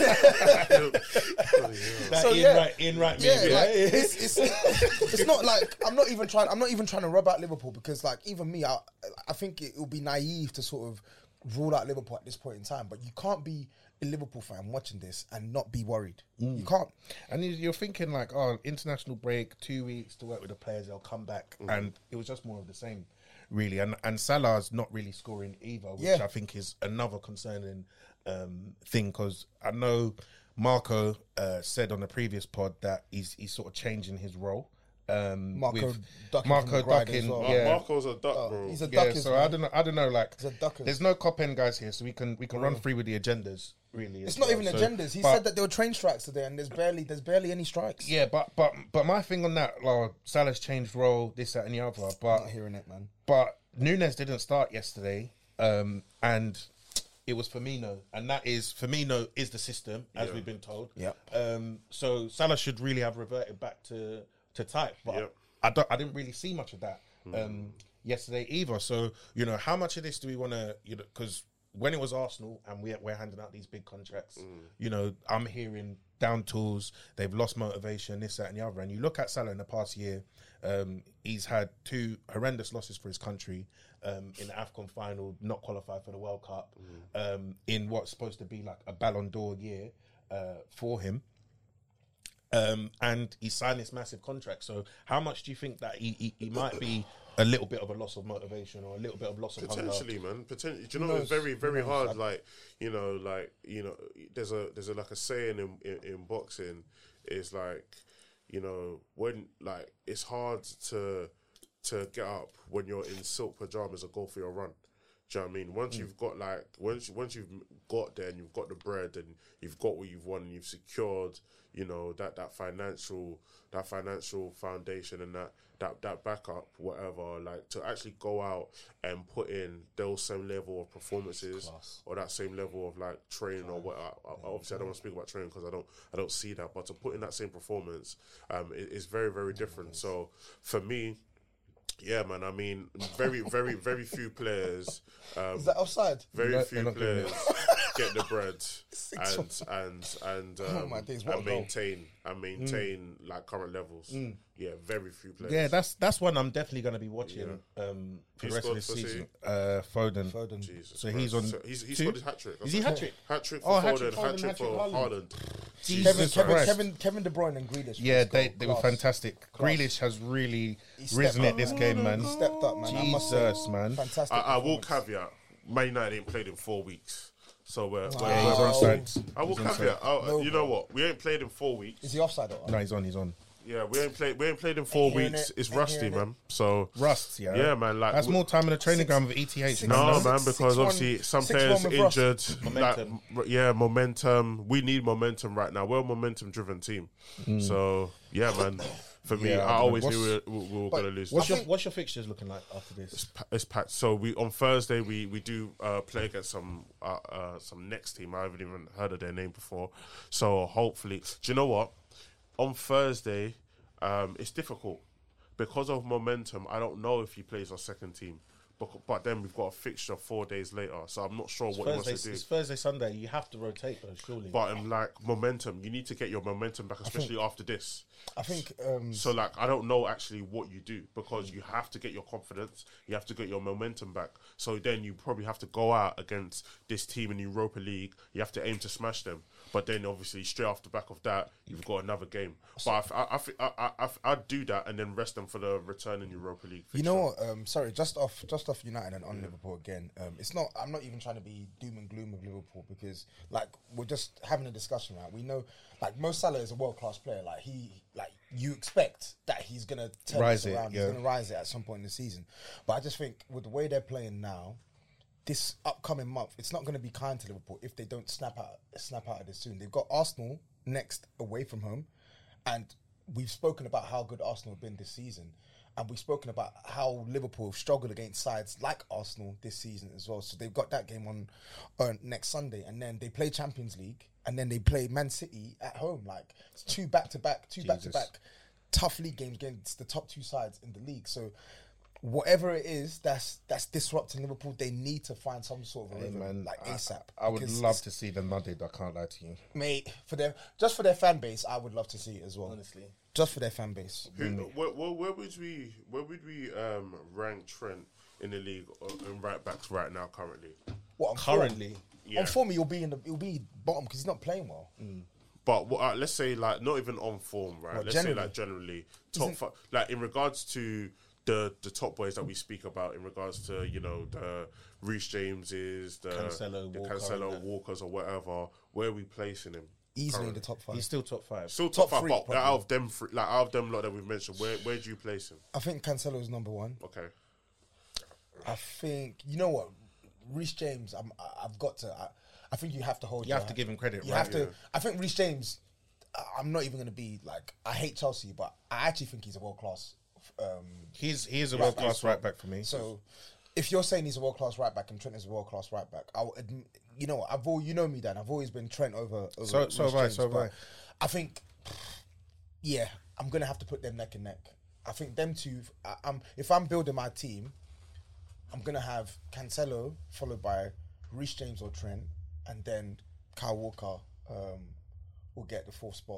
Ian yeah, Wright, Ian Wright yeah, maybe, like, right? it's, it's it's not like I'm not even trying. I'm not even trying to rub out Liverpool because like even me, I I think it will be naive to sort of rule out Liverpool at this point in time. But you can't be a Liverpool fan watching this and not be worried. Mm. You can't. And you- you're thinking like, oh, international break, two weeks to work with the players, they'll come back, Mm. and it was just more of the same, really. And and Salah's not really scoring either, which Yeah. I think is another concerning um, thing because I know Marco uh, said on the previous pod that he's he's sort of changing his role. Um, Marco with ducking Marco from the grind ducking, as well. Mar- yeah. Marco's a duck, Oh, bro. he's a Yeah, duckers, so man. I don't know. I don't know. Like, He's a duckers. there's no cop end guys here, so we can we can run through with the agendas. Really, It's as not well. even So- agendas. He but- said that there were train strikes today, and there's barely there's barely any strikes. Yeah, but but but my thing on that, like, Salah's changed role, this, that, and the other. But Not hearing it, man. but Nunes didn't start yesterday, um, and it was Firmino, and that is Firmino is the system, as Yeah. we've been told. Yep. Um, so Salah should really have reverted back to to type, but Yep. I don't. I didn't really see much of that um, yesterday either. So you know, how much of this do we want to? You know, because when it was Arsenal and we we're handing out these big contracts, you know, I'm hearing down tools, they've lost motivation, this, that, and the other. And you look at Salah in the past year, um, he's had two horrendous losses for his country. Um, in the AFCON final, not qualified for the World Cup, um, in what's supposed to be like a Ballon d'Or year uh, for him. Um, and he signed this massive contract. So how much do you think that he, he, he might be a little bit of a loss of motivation or a little bit of loss of hunger? Potentially, man. Potentially, do you know it's very, very hard. Like you know, like you know, there's a there's a like a saying in in, in boxing is like, you know, when like it's hard to to get up when you're in silk pajamas and go for your run. Do you know what I mean? Once you've got like once once you've got there and you've got the bread and you've got what you've won and you've secured, you know, that, that financial that financial foundation and that, that that backup, whatever, like to actually go out and put in those same level of performances or that same level of like training or what. I, I, obviously, I don't want to speak about training because I don't I don't see that, but to put in that same performance, um, it, it's very very different. So for me. Yeah, man. I mean, very, very, very few players. Um, Is that offside? very No, few they're not giving players get the bread and and and um, Oh my days, what and a goal. maintain and maintain like current levels. Yeah, very few players. Yeah, that's that's one I'm definitely going to be watching Yeah. um, for Who the rest of scored this for season. City? Uh, Foden. Foden. Jesus So Christ. he's on So he's he's two? scored his hat trick. Is he hat-trick? Hat trick Oh, for hat-trick Foden, Foden, hat trick hat-trick for Haaland. Haaland. Jesus Kevin, Kevin, Christ. Kevin, Kevin De Bruyne and Grealish. Yeah, Let's go. they, they were Class. fantastic. Class. Grealish has really He stepped risen up. at this game, man. He stepped up, man. I must say, Jesus, man. Fantastic. I, I will performance. caveat: Man United ain't played in four weeks, so we're. we're Yeah, he's Wow. on side. I will He's on caveat. side. oh, No, you know what? We ain't played in four weeks. Is he offside or? No, he's on. He's on. Yeah, we ain't played. We ain't played in four Ain't hearing weeks. it, It's ain't rusty, hearing it. man. So Rust, yeah. Yeah, man, like, that's we- more time in the training Six- ground with E T H. six- you know? no, Six- man, six- because one- obviously some six players one with Rust. injured. Momentum. Like, m- yeah, momentum. We need momentum right now. We're a momentum-driven team. So yeah, man. For me, Yeah, I I don't know. always What's- knew we were, we were but gonna lose. What's I your think- What's your fixtures looking like after this? Pa- It's packed. So we on Thursday we we do uh, play against some uh, uh, some next team. I haven't even heard of their name before. So hopefully, do you know what? On Thursday, um, it's difficult because of momentum. I don't know if he plays our second team, but but then we've got a fixture four days later. So I'm not sure what he wants Thursday, to do. it's Thursday, Sunday. You have to rotate though, surely. But I'm like momentum. You need to get your momentum back, especially after this. I think. Um, So like I don't know actually what you do because you have to get your confidence, you have to get your momentum back. So then you probably have to go out against this team in Europa League. You have to aim to smash them. But then obviously straight off the back of that, you've got another game. But I I, I, I, I, I'd do that and then rest them for the return in Europa League. You know what? Um, sorry, just off, just off United and on Liverpool again. Um, it's not. I'm not even trying to be doom and gloom with Liverpool because, like, we're just having a discussion, right? We know, like, Mo Salah is a world class player. Like he, like you expect that he's gonna turn Rise this it, around. yeah. He's gonna rise it at some point in the season. But I just think with the way they're playing now, this upcoming month, it's not going to be kind to Liverpool if they don't snap out, snap out of this soon. They've got Arsenal next away from home, and we've spoken about how good Arsenal have been this season. And we've spoken about how Liverpool have struggled against sides like Arsenal this season as well. So they've got that game on uh, next Sunday, and then they play Champions League, and then they play Man City at home. Like it's two back to back, two back to back tough league games against the top two sides in the league. So whatever it is that's that's disrupting Liverpool, they need to find some sort of a rhythm, Man, like ASAP. I, I would because love it's- to see them Monday. I can't lie to you. mate, for their just for their fan base, I would love to see it as well. Honestly. Just for their fan base. Who, where, where, where would we where would we um, rank Trent in the league on- in right backs right now currently? What on Currently, form? yeah. on form, he'll be in the he'll be bottom because he's not playing well. But what, uh, let's say like not even on form, right? What, let's generally? say like generally top fi- like in regards to the the top boys that we speak about in regards to you know the Reece Jameses, the Cancelo, the Walker, Cancelo and that. Walkers or whatever. Where are we placing him? Easily in currently? the top five. He's still top five. Still top, Top five, three, but probably. out of them, three- like out of them lot that we've mentioned, where where do you place him? I think Cancelo is number one. Okay, I think you know what, Reece James. I'm, I- I've got to. I, I think you have to hold. You have your- to give him credit, You right? have to. Yeah. I think Reece James. I- I'm not even going to be like I hate Chelsea, but I actually think he's a world class. Um, He's he is a Right world back. class right back for me. so, if you're saying he's a world class right back and Trent is a world class right back, I'll admit, you know what, I've all you know me, Dan. I've always been Trent over. over So- so Reece have I, James, so have but I. I think, yeah, I'm gonna have to put them neck and neck. I think them two. I, I'm if I'm building my team, I'm gonna have Cancelo followed by Reece James or Trent, and then Kyle Walker um, will get the fourth spot.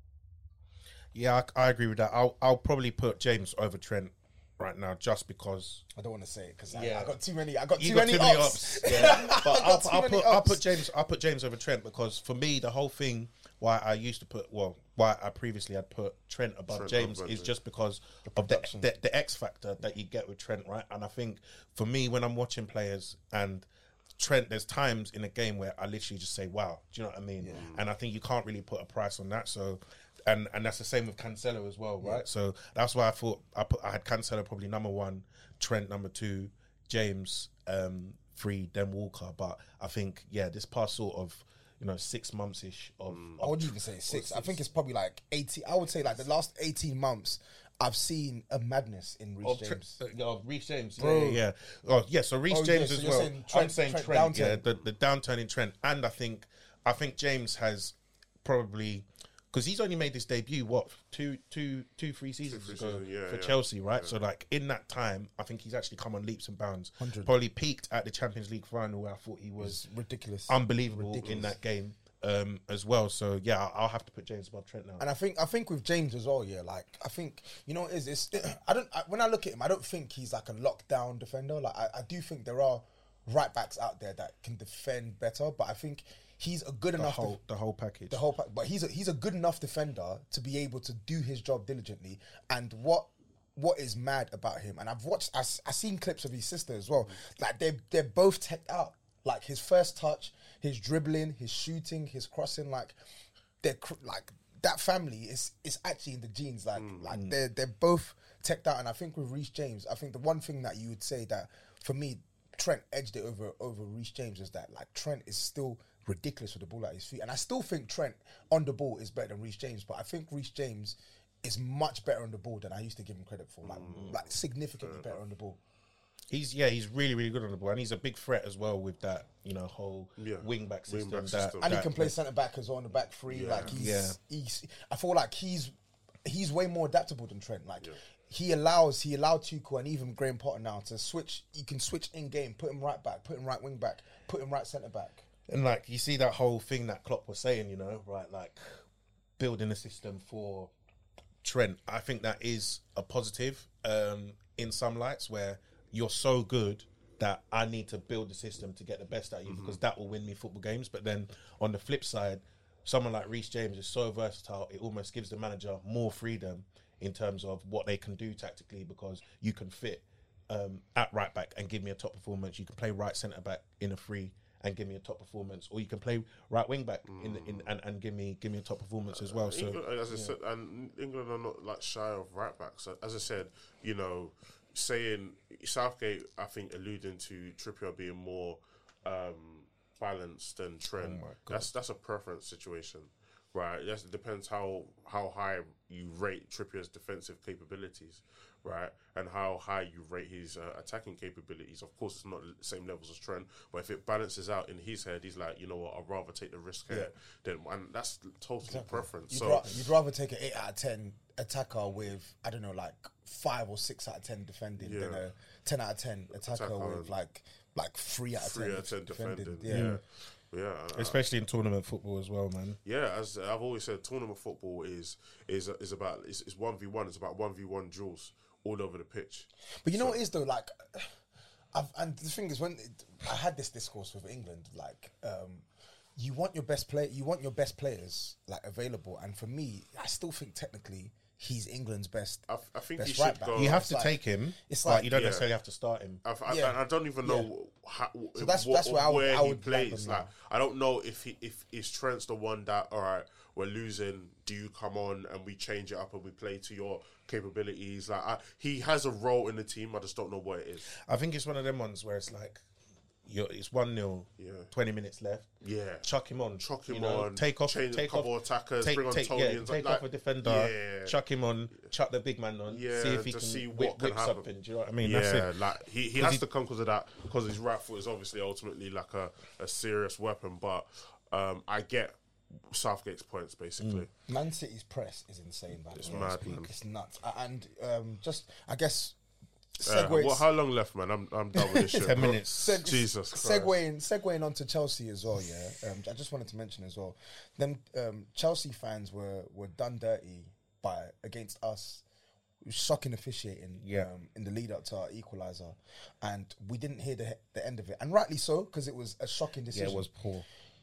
Yeah, I, I agree with that. I'll I'll probably put James over Trent right now just because I don't want to say it because Yeah. I, I got too many. I got you too got many too many ups. ups. Yeah. But got I'll, too I'll many put I'll ups. put James I'll put James over Trent because for me the whole thing why I used to put well why I previously had put Trent above Trent James above is James. just because of the, the the X factor that you get with Trent, right? And I think for me when I'm watching players and Trent, there's times in a game where I literally just say, "Wow," do you know what I mean? And I think you can't really put a price on that. So, and and that's the same with Cancelo as well, right? So that's why I thought I put I had Cancelo probably number one, Trent number two, James um, three, then Walker. But I think yeah, this past sort of you know six months ish of, I of wouldn't even say six. I think it's probably like eighteen. I would say like the last eighteen months, I've seen a madness in Reece Of, Tre- James. uh, of Reece James, yeah, Bro. yeah, yeah. Oh, yeah. So Reece Oh, yeah, James so as you're well. saying I'm Trent- saying Trent Trent, yeah, downturn. the, the downturn in Trent, and I think, I think James has probably because he's only made his debut what two, two, two, three seasons three ago seasons, yeah, for yeah. Chelsea, right? So like in that time, I think he's actually come on leaps and bounds. one hundred. Probably peaked at the Champions League final where I thought he was It's ridiculous. unbelievable in Ridiculous. that game um, as well. So yeah, I'll, I'll have to put James above Trent now. And I think I think with James as well, yeah. Like I think you know what it is it's I don't I, when I look at him, I don't think he's like a lockdown defender. Like I, I do think there are right backs out there that can defend better, but I think he's a good the enough. whole def- the whole package. the whole pack, but he's a, he's a good enough defender to be able to do his job diligently. And what what is mad about him? And I've watched, I I seen clips of his sister as well. Like they they're both teched out. Like his first touch, his dribbling, his shooting, his crossing. Like they're cr- like that family is is actually in the genes. Like like they're they're both teched out. And I think with Reece James, I think the one thing that you would say that for me, Trent edged it over over Reece James is that like Trent is still ridiculous with the ball at his feet, and I still think Trent on the ball is better than Reece James. But I think Reece James is much better on the ball than I used to give him credit for. Like like significantly better on the ball. He's yeah, he's really really good on the ball, and he's a big threat as well with that you know whole Yeah. wing back system. Wing-back that, system. And he that- can play centre back as well on the back three. Yeah. Like he's, Yeah. he's, I feel like he's he's way more adaptable than Trent. Like he allows he allowed Tuchel and even Graham Potter now to switch. You can switch in game, put him right back, put him right wing back, put him right centre back. And like you see that whole thing that Klopp was saying, you know, right? Like building a system for Trent. I think that is a positive um, in some lights where you're so good that I need to build the system to get the best out of you because that will win me football games. But then on the flip side, someone like Reece James is so versatile, it almost gives the manager more freedom in terms of what they can do tactically because you can fit um, at right back and give me a top performance. You can play right centre back in a free and give me a top performance, or you can play right wing back in, the, in and, and give me give me a top performance as well. So England, as I said, and England are not like shy of right backs. As I said, you know, saying Southgate, I think alluding to Trippier being more um, balanced than Trent. Oh my God. that's that's a preference situation. right? Yes, it depends how how high you rate Trippier's defensive capabilities, right, and how high you rate his uh, attacking capabilities. Of course, it's not the same levels as Trent, but if it balances out in his head, he's like, you know what, I'd rather take the risk here than, and that's totally exactly. preference. You'd, so ra- you'd rather take an eight out of ten attacker with I don't know, like five or six out of ten defending Yeah. than a ten out of ten attacker, Attacker with and like like three out of three ten, out of ten defending. defending. Yeah. Yeah. Yeah, uh, Especially in tournament football as well, man. yeah. As I've always said, tournament football is is is about it's, it's one v one. It's about one v one duels all over the pitch. But you know what it is though, like, I've, and the thing is, when it, I had this discourse with England, like, um, you want your best play, you want your best players like available, and for me, I still think technically he's England's best. I, I think best he should right back. go. You have It's to like- take him, it's but like- you don't Yeah. necessarily have to start him. I, I, Yeah. I don't even know how, So that's- what, that's where I would- where I he would plays. like them Like now. I don't know if he if is Trent's the one that all right, we're losing. Do you come on and we change it up and we play to your capabilities? Like I, he has a role in the team. I just don't know what it is. I think it's one of them ones where it's like, you're, it's one nil, Yeah. twenty minutes left. Yeah, Chuck him on. Chuck him you know, on, Take off. change a Take couple off attackers, Take, bring on take, Tony yeah, and take like- off a defender. Yeah. Chuck him on. Chuck the big man on. Yeah, see if he to can see whip, what can whip happen. something. Do you know what I mean? Yeah, That's it. like he, he 'Cause has he- to come because of that, because his right foot is obviously ultimately like a, a serious weapon. But um, I get Southgate's points basically. Man City's press is insane. By the It's way. mad, man. It's nuts. A- And um, just, I guess, Uh, segue. well, how long left, man? I'm I'm done with this shit. Ten bro. minutes. Seg- Jesus Christ. Segueing, segueing onto Chelsea as well, yeah. Um, I just wanted to mention as well, them um, Chelsea fans were, were done dirty by against us. It was shocking officiating Yeah. um, in the lead up to our equaliser, and we didn't hear the the end of it, and rightly so, because it was a shocking Yeah, decision. it was poor.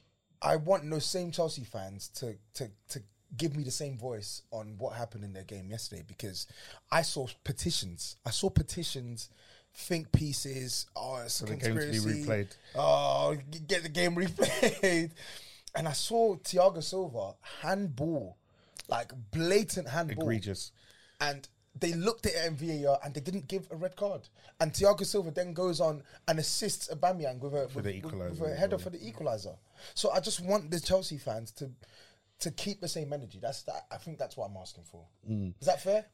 I want those same Chelsea fans to to to give me the same voice on what happened in their game yesterday, because I saw petitions. I saw petitions, think pieces. Oh, it's a For the game to be conspiracy. replayed. Oh, g- get the game replayed. And I saw Thiago Silva handball, like blatant handball, Egregious. and they looked at it in V A R and they didn't give a red card. And Thiago Silva then goes on and assists Aubameyang with a, with, the with- equaliser with a as header well. for the equaliser. So I just want the Chelsea fans to to keep the same energy. That's that. I think that's what I'm asking for. Mm. Is that fair?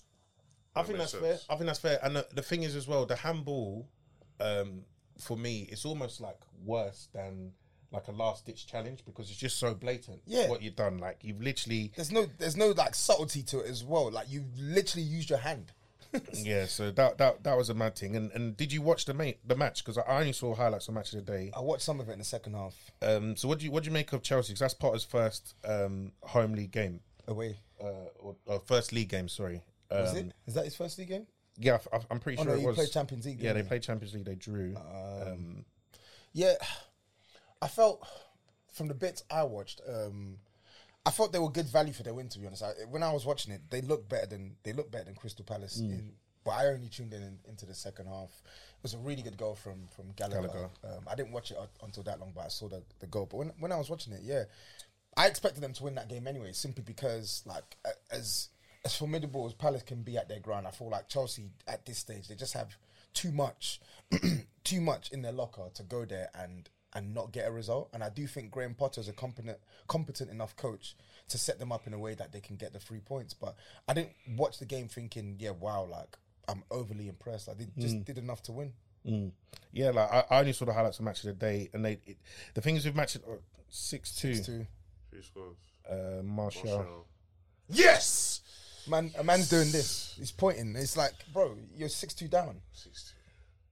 I think makes that's fair. sense. I think that's fair. And the, the thing is as well, the handball, um, for me, it's almost like worse than like a last ditch challenge, because it's just so blatant. Yeah. What you've done, like you've literally, There's no there's no like subtlety to it as well. Like you literally used your hand. yeah. So that that that was a mad thing. And and did you watch the mate the match? Because I only saw highlights of match of the day. I watched some of it in the second half. Um, so what do you what do you make of Chelsea? Because that's Potter's first um, home league game, Away. uh, or, or first league game. Sorry. Um, Was it? Is that his first league game? Yeah, I- I'm pretty Oh sure no, it he was. played Champions League. Yeah, didn't they he? played Champions League. They drew. Um, Yeah, I felt from the bits I watched, um, I thought they were good value for their win. To be honest, I, when I was watching it, they looked better than they looked better than Crystal Palace. Mm. In, but I only tuned in, in into the second half. It was a really good goal from from Gallagher. Gallagher. Um, I didn't watch it u- until that long, but I saw the, the goal. But when when I was watching it, yeah, I expected them to win that game anyway, simply because like a- as as formidable as Palace can be at their ground, I feel like Chelsea at this stage they just have too much, too much in their locker to go there and and not get a result. And I do think Graham Potter is a competent competent enough coach to set them up in a way that they can get the three points. But I didn't watch the game thinking, yeah, wow, like I'm overly impressed. I did just did enough to win. Mm. Yeah, like I, I only saw the highlights of match of the day, and they it, the thing is with match uh, six two, Two. Who scores? uh, Martial. Martial. Yes, man. A man's doing this. He's pointing. It's like, bro, you're six two down. six two.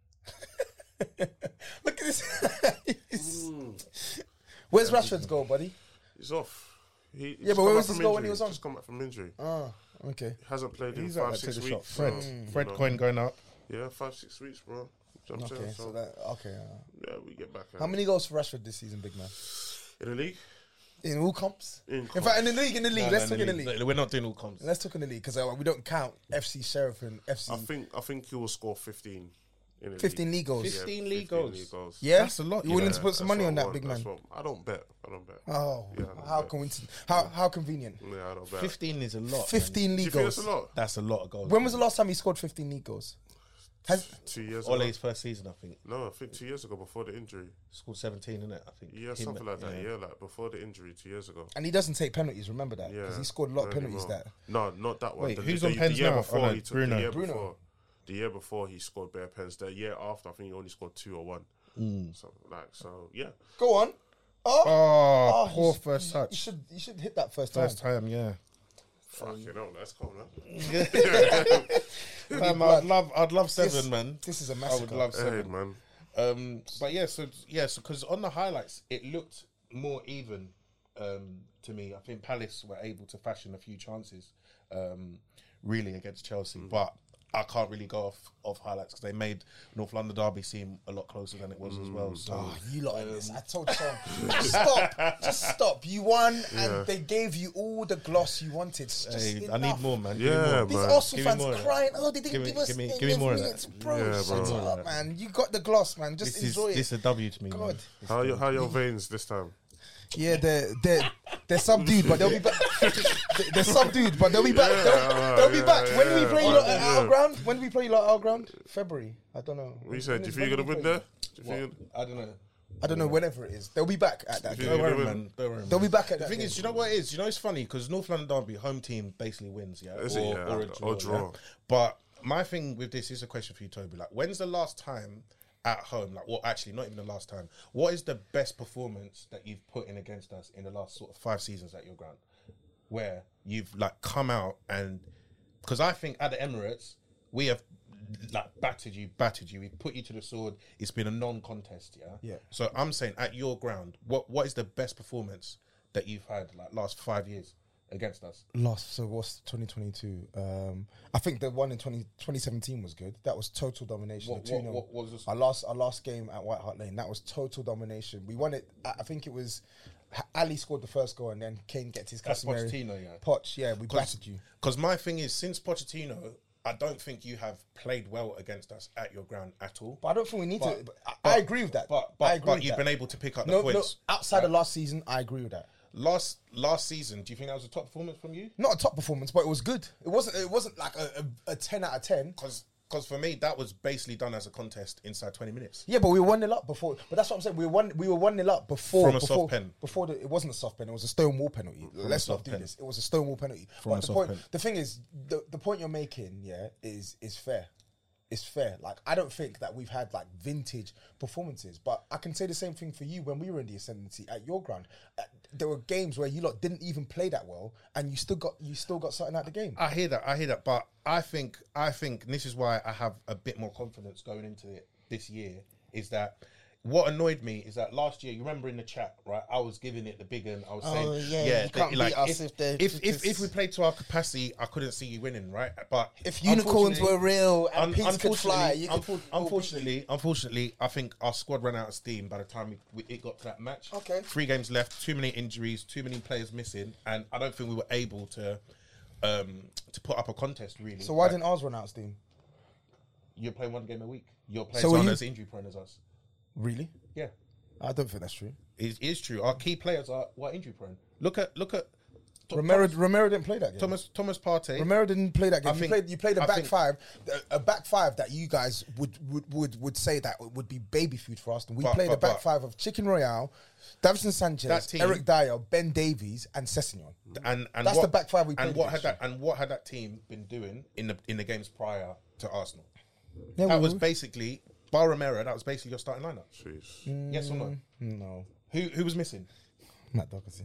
Look at this. He's- Where's Rashford's goal, buddy? He's off. He, Yeah, but where was his goal when he was on? Just come back from injury. Oh, okay. Hasn't played in He's out five, there to six the shot. weeks. Fred, so, Fred you know. coin going up. Yeah, five, six weeks, bro. You know what I'm Okay, saying? so So, that okay. uh, yeah, we get back. How many goals for Rashford this season, big man? in the league? In all comps? In In comps. fact, in the league, in the league. No, Let's no, talk in the league. We're not doing all comps. Let's talk in the league because uh, we don't count F C Sheriff and F C. I think I think he will score fifteen. In the fifteen league goals. Yeah, fifteen league goals. Yeah, That's a lot, You you willing know. to put some That's money what on I that, want, big that's man? what- I don't bet. I don't bet. Oh, Yeah, I don't how bet. coincident? How how convenient? Yeah, I don't bet. Fifteen is a lot. man. Fifteen Do you league think goals. that's a lot? That's a lot of goals. When was the last time he scored fifteen league goals? Has two years ago. Ole's first season, I think. No, I think two years ago before the injury. Scored seventeen, innit? I think. Yeah, Him- something like that. Yeah. like before the injury two years ago. and he doesn't take penalties. Remember that Yeah, because he scored a lot of no penalties. anymore. That No, not that one. Wait, the, who's the, on the, pens year now? before Oh, no, he took Bruno. the year Bruno. before. The year before he scored bare pens. The year after, I think he only scored two or one. Mm. So like, so yeah. go on. Oh, Oh, Oh, poor you- first you, touch. You should you should hit that first, First time. time, yeah. Fucking hell, let's go, man. Um, I'd love, I'd love seven, This- man. This is a I massacre. would love Hey, seven. man. Um, but yeah, so yeah, so because on the highlights it looked more even um, to me. I think Palace were able to fashion a few chances, um, really against Chelsea, Mm. but I can't really go off off highlights because they made North London derby seem a lot closer than it was as well. So Oh, you lot in this. I told you so. Stop. Just stop. You won and they gave you all the gloss you wanted. It's just hey, I enough. need more, man. Give me Yeah, more. These man. Arsenal Give me fans more of that. crying, oh, they didn't Give me- give us give me- any give me more of that. minutes. Bro, Yeah, shut bro. More of up, that. man. You got the gloss, man. Just This is enjoy this it. is a W to me, God. man. How your how your veins this time? Yeah, they're, they're, they're subdued, but they'll be back. They're subdued, but they'll be back. They'll, they'll be yeah, back. When do we yeah, play yeah. lot at Yeah. our ground? When do we play lot at our ground? February. I don't know. What you said? Do you think you're gonna win there? Do you What? think I don't know. I don't know, whenever it is. They'll be back at that You game. Don't You're worry, gonna man. win. Don't worry. They'll man. be back at The that thing game. is, you know what it is? You know, it's funny because North London Derby, home team basically wins, yeah? Is or, it? Yeah, or a or draw. draw. yeah? But my thing with this is a question for you, Toby. Like, when's the last time at home, like, well, actually, not even the last time, what is the best performance that you've put in against us in the last sort of five seasons at your ground? Where you've, like, come out and... Because I think at the Emirates, we have... like battered you, battered you. We put you to the sword. It's been a non-contest, yeah. Yeah. So I'm saying, at your ground, what what is the best performance that you've had like last five years against us? Lost. So what's twenty twenty-two? Um, I think the one in twenty, twenty seventeen was good. That was total domination. What- two what- nil. what was this? Our last, our last game at White Hart Lane. That was total domination. We won it. I I think it was Ali scored the first goal, and then Kane gets his That's customary. Pochettino, yeah. Poch, yeah, we battered you. Because my thing is, since Pochettino, I don't think you have played well against us at your ground at all. But I don't think we need But- to. But I, but- I agree with that. But but, I agree but with you've that. been able to pick up the no, no, points. outside of last season, I agree with that. Last last season, do you think that was a top performance from you? Not a top performance, but it was good. It wasn't. It wasn't like a, a, a ten out of ten. Because because for me, that was basically done as a contest inside twenty minutes. Yeah, but we were one nil up before. But that's what I'm saying. We were one. We were one nil up before. From a soft before, pen. Before the, it wasn't a soft pen. It was a stone wall penalty. From a Let's not soft do pen. this. It was a stone wall penalty. From but a the soft point, pen. the thing is, the the point you're making, yeah, is is fair. It's fair. Like, I don't think that we've had like vintage performances, but I can say the same thing for you when we were in the ascendancy at your ground. Uh, there were games where you lot didn't even play that well, and you still got you still got something out of the game. I hear that. I hear that. But I think I think and this is why I have a bit more confidence going into it this year. Is that what annoyed me is that last year, you remember in the chat, right? I was giving it the big one. I was Oh, saying, yeah, yeah, you can't like, beat us if if they're- if, if if, it's- if we played to our capacity, I couldn't see you winning, right? But If unicorns unfortunately- were real and un- pigs could fly, unfortunately- you could. unfor- unfortunately, unfortunately, I think our squad ran out of steam by the time we, we, it got to that match. Okay. Three games left, too many injuries, too many players missing, and I don't think we were able to um, to put up a contest really. So why Like, didn't ours run out of steam? you're playing one game a week? Your players So are aren't you- as injury prone as us. Really? Yeah. I don't think that's true. It is true. Our key players are what injury prone. Look at look at Th- Romero, Thomas, Romero didn't play that game. Thomas Thomas Partey. Romero didn't play that game. I You think- played, you played a I back think- five, a, a back five that you guys would would, would would say that would be baby food for us. And we But- played but- a back but- five of Chicken Royale, Davison That Sanchez, team- Eric Dyer, Ben Davies, and Sessegnon. and and That's what, the back five we and played what had against that and what had that team been doing in the in the games prior to Arsenal? Yeah, That we- was basically bar Romero. That was basically your starting lineup. Jeez. Yes or no? no, Who who was missing? Matt Doherty.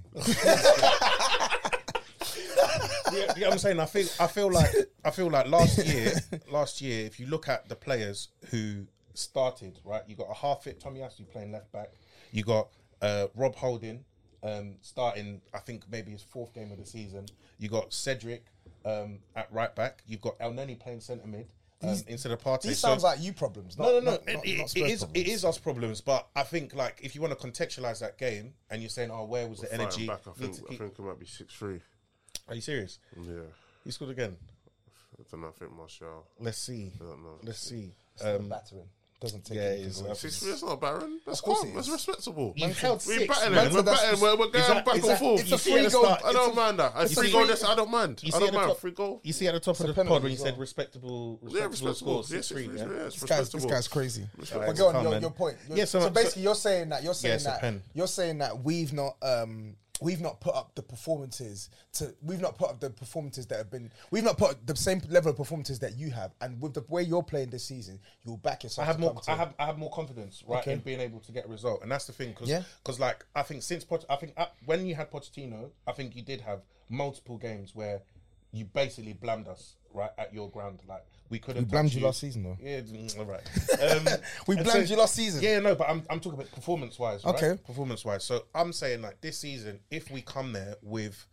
Yeah, you know what I'm saying? I feel I feel like I feel like last year, last year, if you look at the players who started, right, you got a half fit Tommy Asu playing left back. You got uh, Rob Holding um, starting, I think maybe his fourth game of the season. You got Cedric um, at right back. You've got El Neni playing centre mid um, These- instead of Partey. These So- sounds like you problems. Not, no, no, no. Not, It, not, it- not it Spurs is. problems. It is us problems, but I think like if you want to contextualize that game and you're saying, "Oh, where was the Fighting energy?" back, I Need think, to I keep- think it might be six three. Are you serious? Yeah. He scored again. I don't know. I think Martial. Let's see. I don't know. Let's see. Still Um, battering. Doesn't take Yeah, anything it's away. up. Six three, that's not barren. That's Of course calm. it That's is. respectable. You've held We're six. battling. Man, We're that's- battling. We're, we're going that- back is and that- forth. it's You a see free at the goal. start- I don't mind that. A You free see- goal, this I don't mind. You I see don't at the mind. top- Free goal. You see at the top It's of a the penalty pod when you as said well. respectable, Yeah, respectable respectable. score, Yes, six three. it's- Yeah. yeah, it's This guy's, this respectable. guy's crazy. Respectable. But go on, Calm, your, man. your point. You're- Yeah, so- so, so- basically, you're saying that you're saying it's a that pen. you're saying that we've not um, we've not put up the performances to we've not put up the performances that have been we've not put up the same level of performances that you have, and with the way you're playing this season, you'll back yourself. I have to more. come to- I have. I have more confidence, right, Okay. in being able to get a result, and that's the thing. Because, Yeah. like, I think since Poch- I think uh, when you had Pochettino, I think you did have multiple games where you basically blamed us, right, at your ground. Like we couldn't. We blamed touch you last season, though. Yeah, mm, all right. Um, We and blamed you last season. Yeah, no, but I'm I'm talking about performance wise. Right? Okay. Performance wise. So I'm saying like this season, if we come there with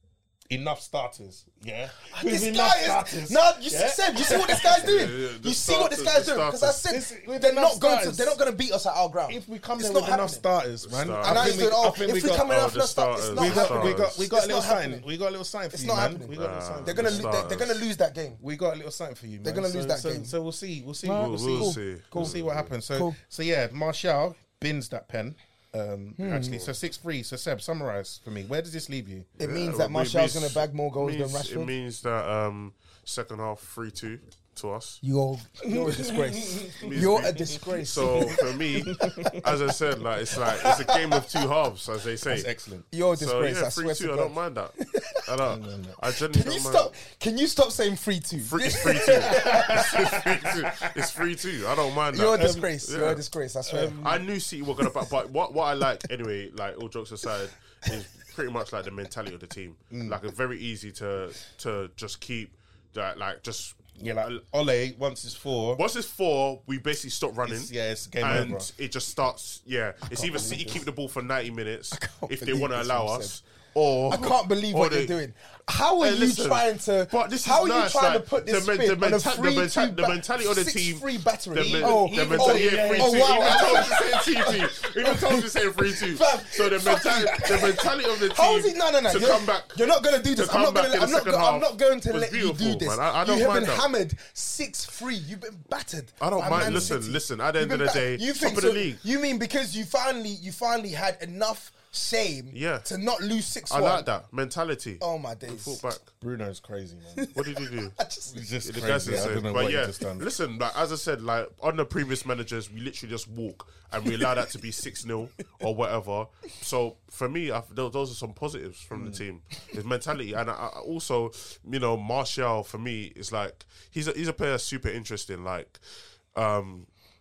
enough starters, yeah. With This enough guy is starters, no. You yeah? see, Seb, you see what this guy's doing. Yeah, yeah, the you see what this starters, guy's the doing because I starters. said This- with they're enough not going to. starters. They're not going to beat us at our ground. If we come It's there not with enough happening. starters, man, Starters. And I think said, we- oh, think if we got- come in oh, enough the starters, it's starters, not we the got, happening. we got, we got a It's little not sign. happening. We got a little sign for It's you, not man. happening. We got a little sign. They're for gonna you. lo- they're, they're gonna lose that game. We got a little sign for you, man. They're gonna so, lose that so, game. So we'll see. We'll see. Right. We'll see. We'll We'll see. We'll see what happens. So, Cool. so yeah, Martial bins that pen. Um, Hmm. Actually, so six three. So Seb, summarize for me. Where does this leave you? It Yeah, means well, that it Martial's means- going to bag more goals means- than It Rashford. means that um, second half three two to us. You're you're a disgrace. You're a disgrace. So for me, as I said, like it's like it's a game of two halves, as they say. That's excellent. You're a So disgrace. yeah, I three swear two. to I God. don't mind that. I don't. I genuinely Can don't you mind. stop? Can you stop saying three two? Free, it's free two. It's free two. It's free two. I don't mind that. You're a Um, disgrace. You're yeah. a disgrace. I swear. I knew City were gonna back, but what what I like anyway, like all jokes aside, is pretty much like the mentality of the team. Mm. Like it's very easy to to just keep that, like just Yeah, like Ole once it's four. once it's four, we basically stop running. It's- yeah, it's game and over. it just starts. Yeah, it's either City believe keep the ball for ninety minutes can't if they believe want to this, allow man, us, Seb. or I can't believe or what they- you're doing. How are Hey, you listen, trying to? but this is how are nice, you trying like, to put this the men- spin the on a menta- the three menta- two the mentality of the team- free battering? The, men- oh, the oh, mentality, yeah, yeah, free oh, two. wow. Even Tom's saying T T. Even Tom's saying free two. Fam, So the fuck mentality, you. the mentality of the team. How is it? No, no, no. To You're, come back, you're not going to do this. to I'm come not going back to. in the I'm not. second Go, I'm half not going to was let you do beautiful, this. man. I- I don't you have mind been that. hammered six three. You've been battered. I don't by mind. Man Listen, City. listen, at the You've end been of the battered. day, you top think of the so- league. You mean because you finally, you finally had enough shame, Yeah. to not lose six I one? like that mentality. Oh my days. Fullback. Bruno's crazy, man. What did he do? I just, He's just The guy's crazy. I insane. don't know But what yeah, he just done. listen, like as I said, like on the previous managers, we literally just walk and we allow that to be six nil or whatever. So for me, I, those those are some positives from the team. His mentality, and I, I also, you know, Martial for me is like he's a, he's a player that's super interesting. Like, um,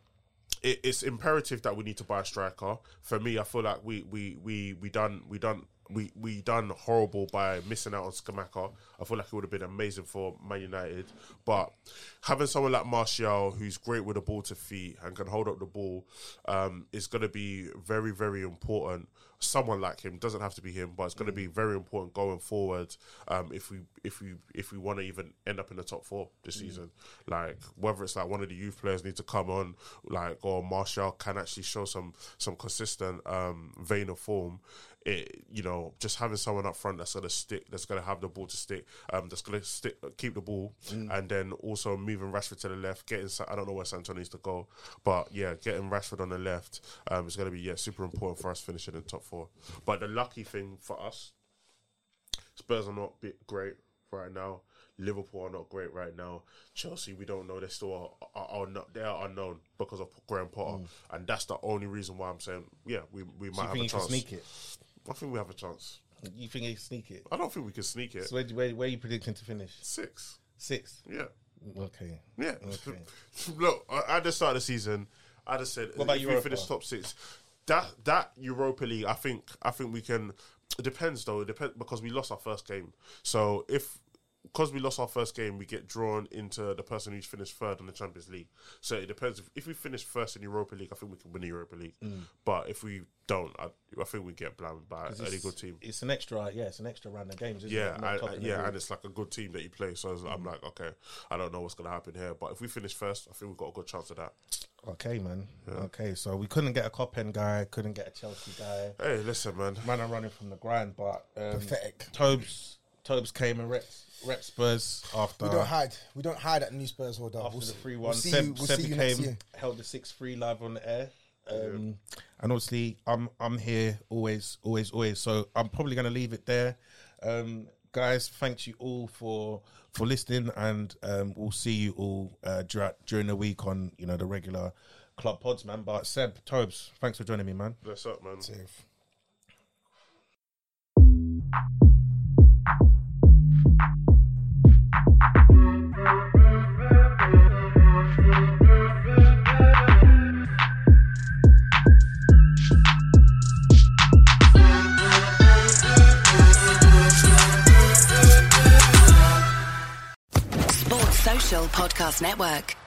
it, it's imperative that we need to buy a striker. For me, I feel like we we we we done we done. We we done horrible by missing out on Skamaka. I feel like it would have been amazing for Man United, but having someone like Martial, who's great with the ball to feet and can hold up the ball, um, is going to be very very important. Someone like him doesn't have to be him, but it's going to be very important going forward. Um, if we if we if we want to even end up in the top four this season, like whether it's like one of the youth players need to come on, like or Martial can actually show some some consistent um, vein of form. It, you know, just having someone up front that's gonna stick, that's gonna have the ball to stick, um, that's gonna stick, keep the ball, and then also moving Rashford to the left, getting. I don't know where Santon needs to go, but yeah, getting Rashford on the left um, is gonna be yeah super important for us finishing in top four. But the lucky thing for us, Spurs are not bit great right now. Liverpool are not great right now. Chelsea, we don't know. They still are, are, are not. They are unknown because of Graham Potter, and that's the only reason why I'm saying yeah, we we So might you have think a you can chance. sneak it? I think we have a chance. You think you can sneak it? I don't think we can sneak it. So where, where, where are you predicting to finish? Six. Sixth. Yeah. Okay. Yeah. Okay. Look, at the start of the season, I just said What about if we Europa? finish top six, that that Europa League, I think I think we can. It depends though. It depends because we lost our first game. So if because we lost our first game, we get drawn into the person who's finished third in the Champions League. So it depends. If, if we finish first in Europa League, I think we can win the Europa League. Mm. But if we don't, I, I think we get blamed by a It's- really good team. It's an extra, yeah, it's an extra round of games, isn't Yeah, it? Not I, top I- in the yeah, league. and it's like a good team that you play. So it's- I'm like, okay, I don't know what's going to happen here, but if we finish first, I think we've got a good chance of that. Okay, man. Okay, so we couldn't get a Copen guy, couldn't get a Chelsea guy. Hey, listen, man. Man, I'm running from the grind, but um, Pathetic. Tobes, Tobes came and rep, rep Spurs after We don't hide. We don't hide at New Spurs World Cup. after We'll the see- three one. We'll see Seb, you, we'll Seb see you next came, year. held the six three live on the air. Um, and obviously, I'm I'm here always, always, always. So I'm probably going to leave it there. Um, guys, thanks you all for for listening, and um, we'll see you all uh, dur- during the week on you know the regular club pods, man. But Seb, Tobes, thanks for joining me, man. Bless up, man. Safe. Sports Social Podcast Network.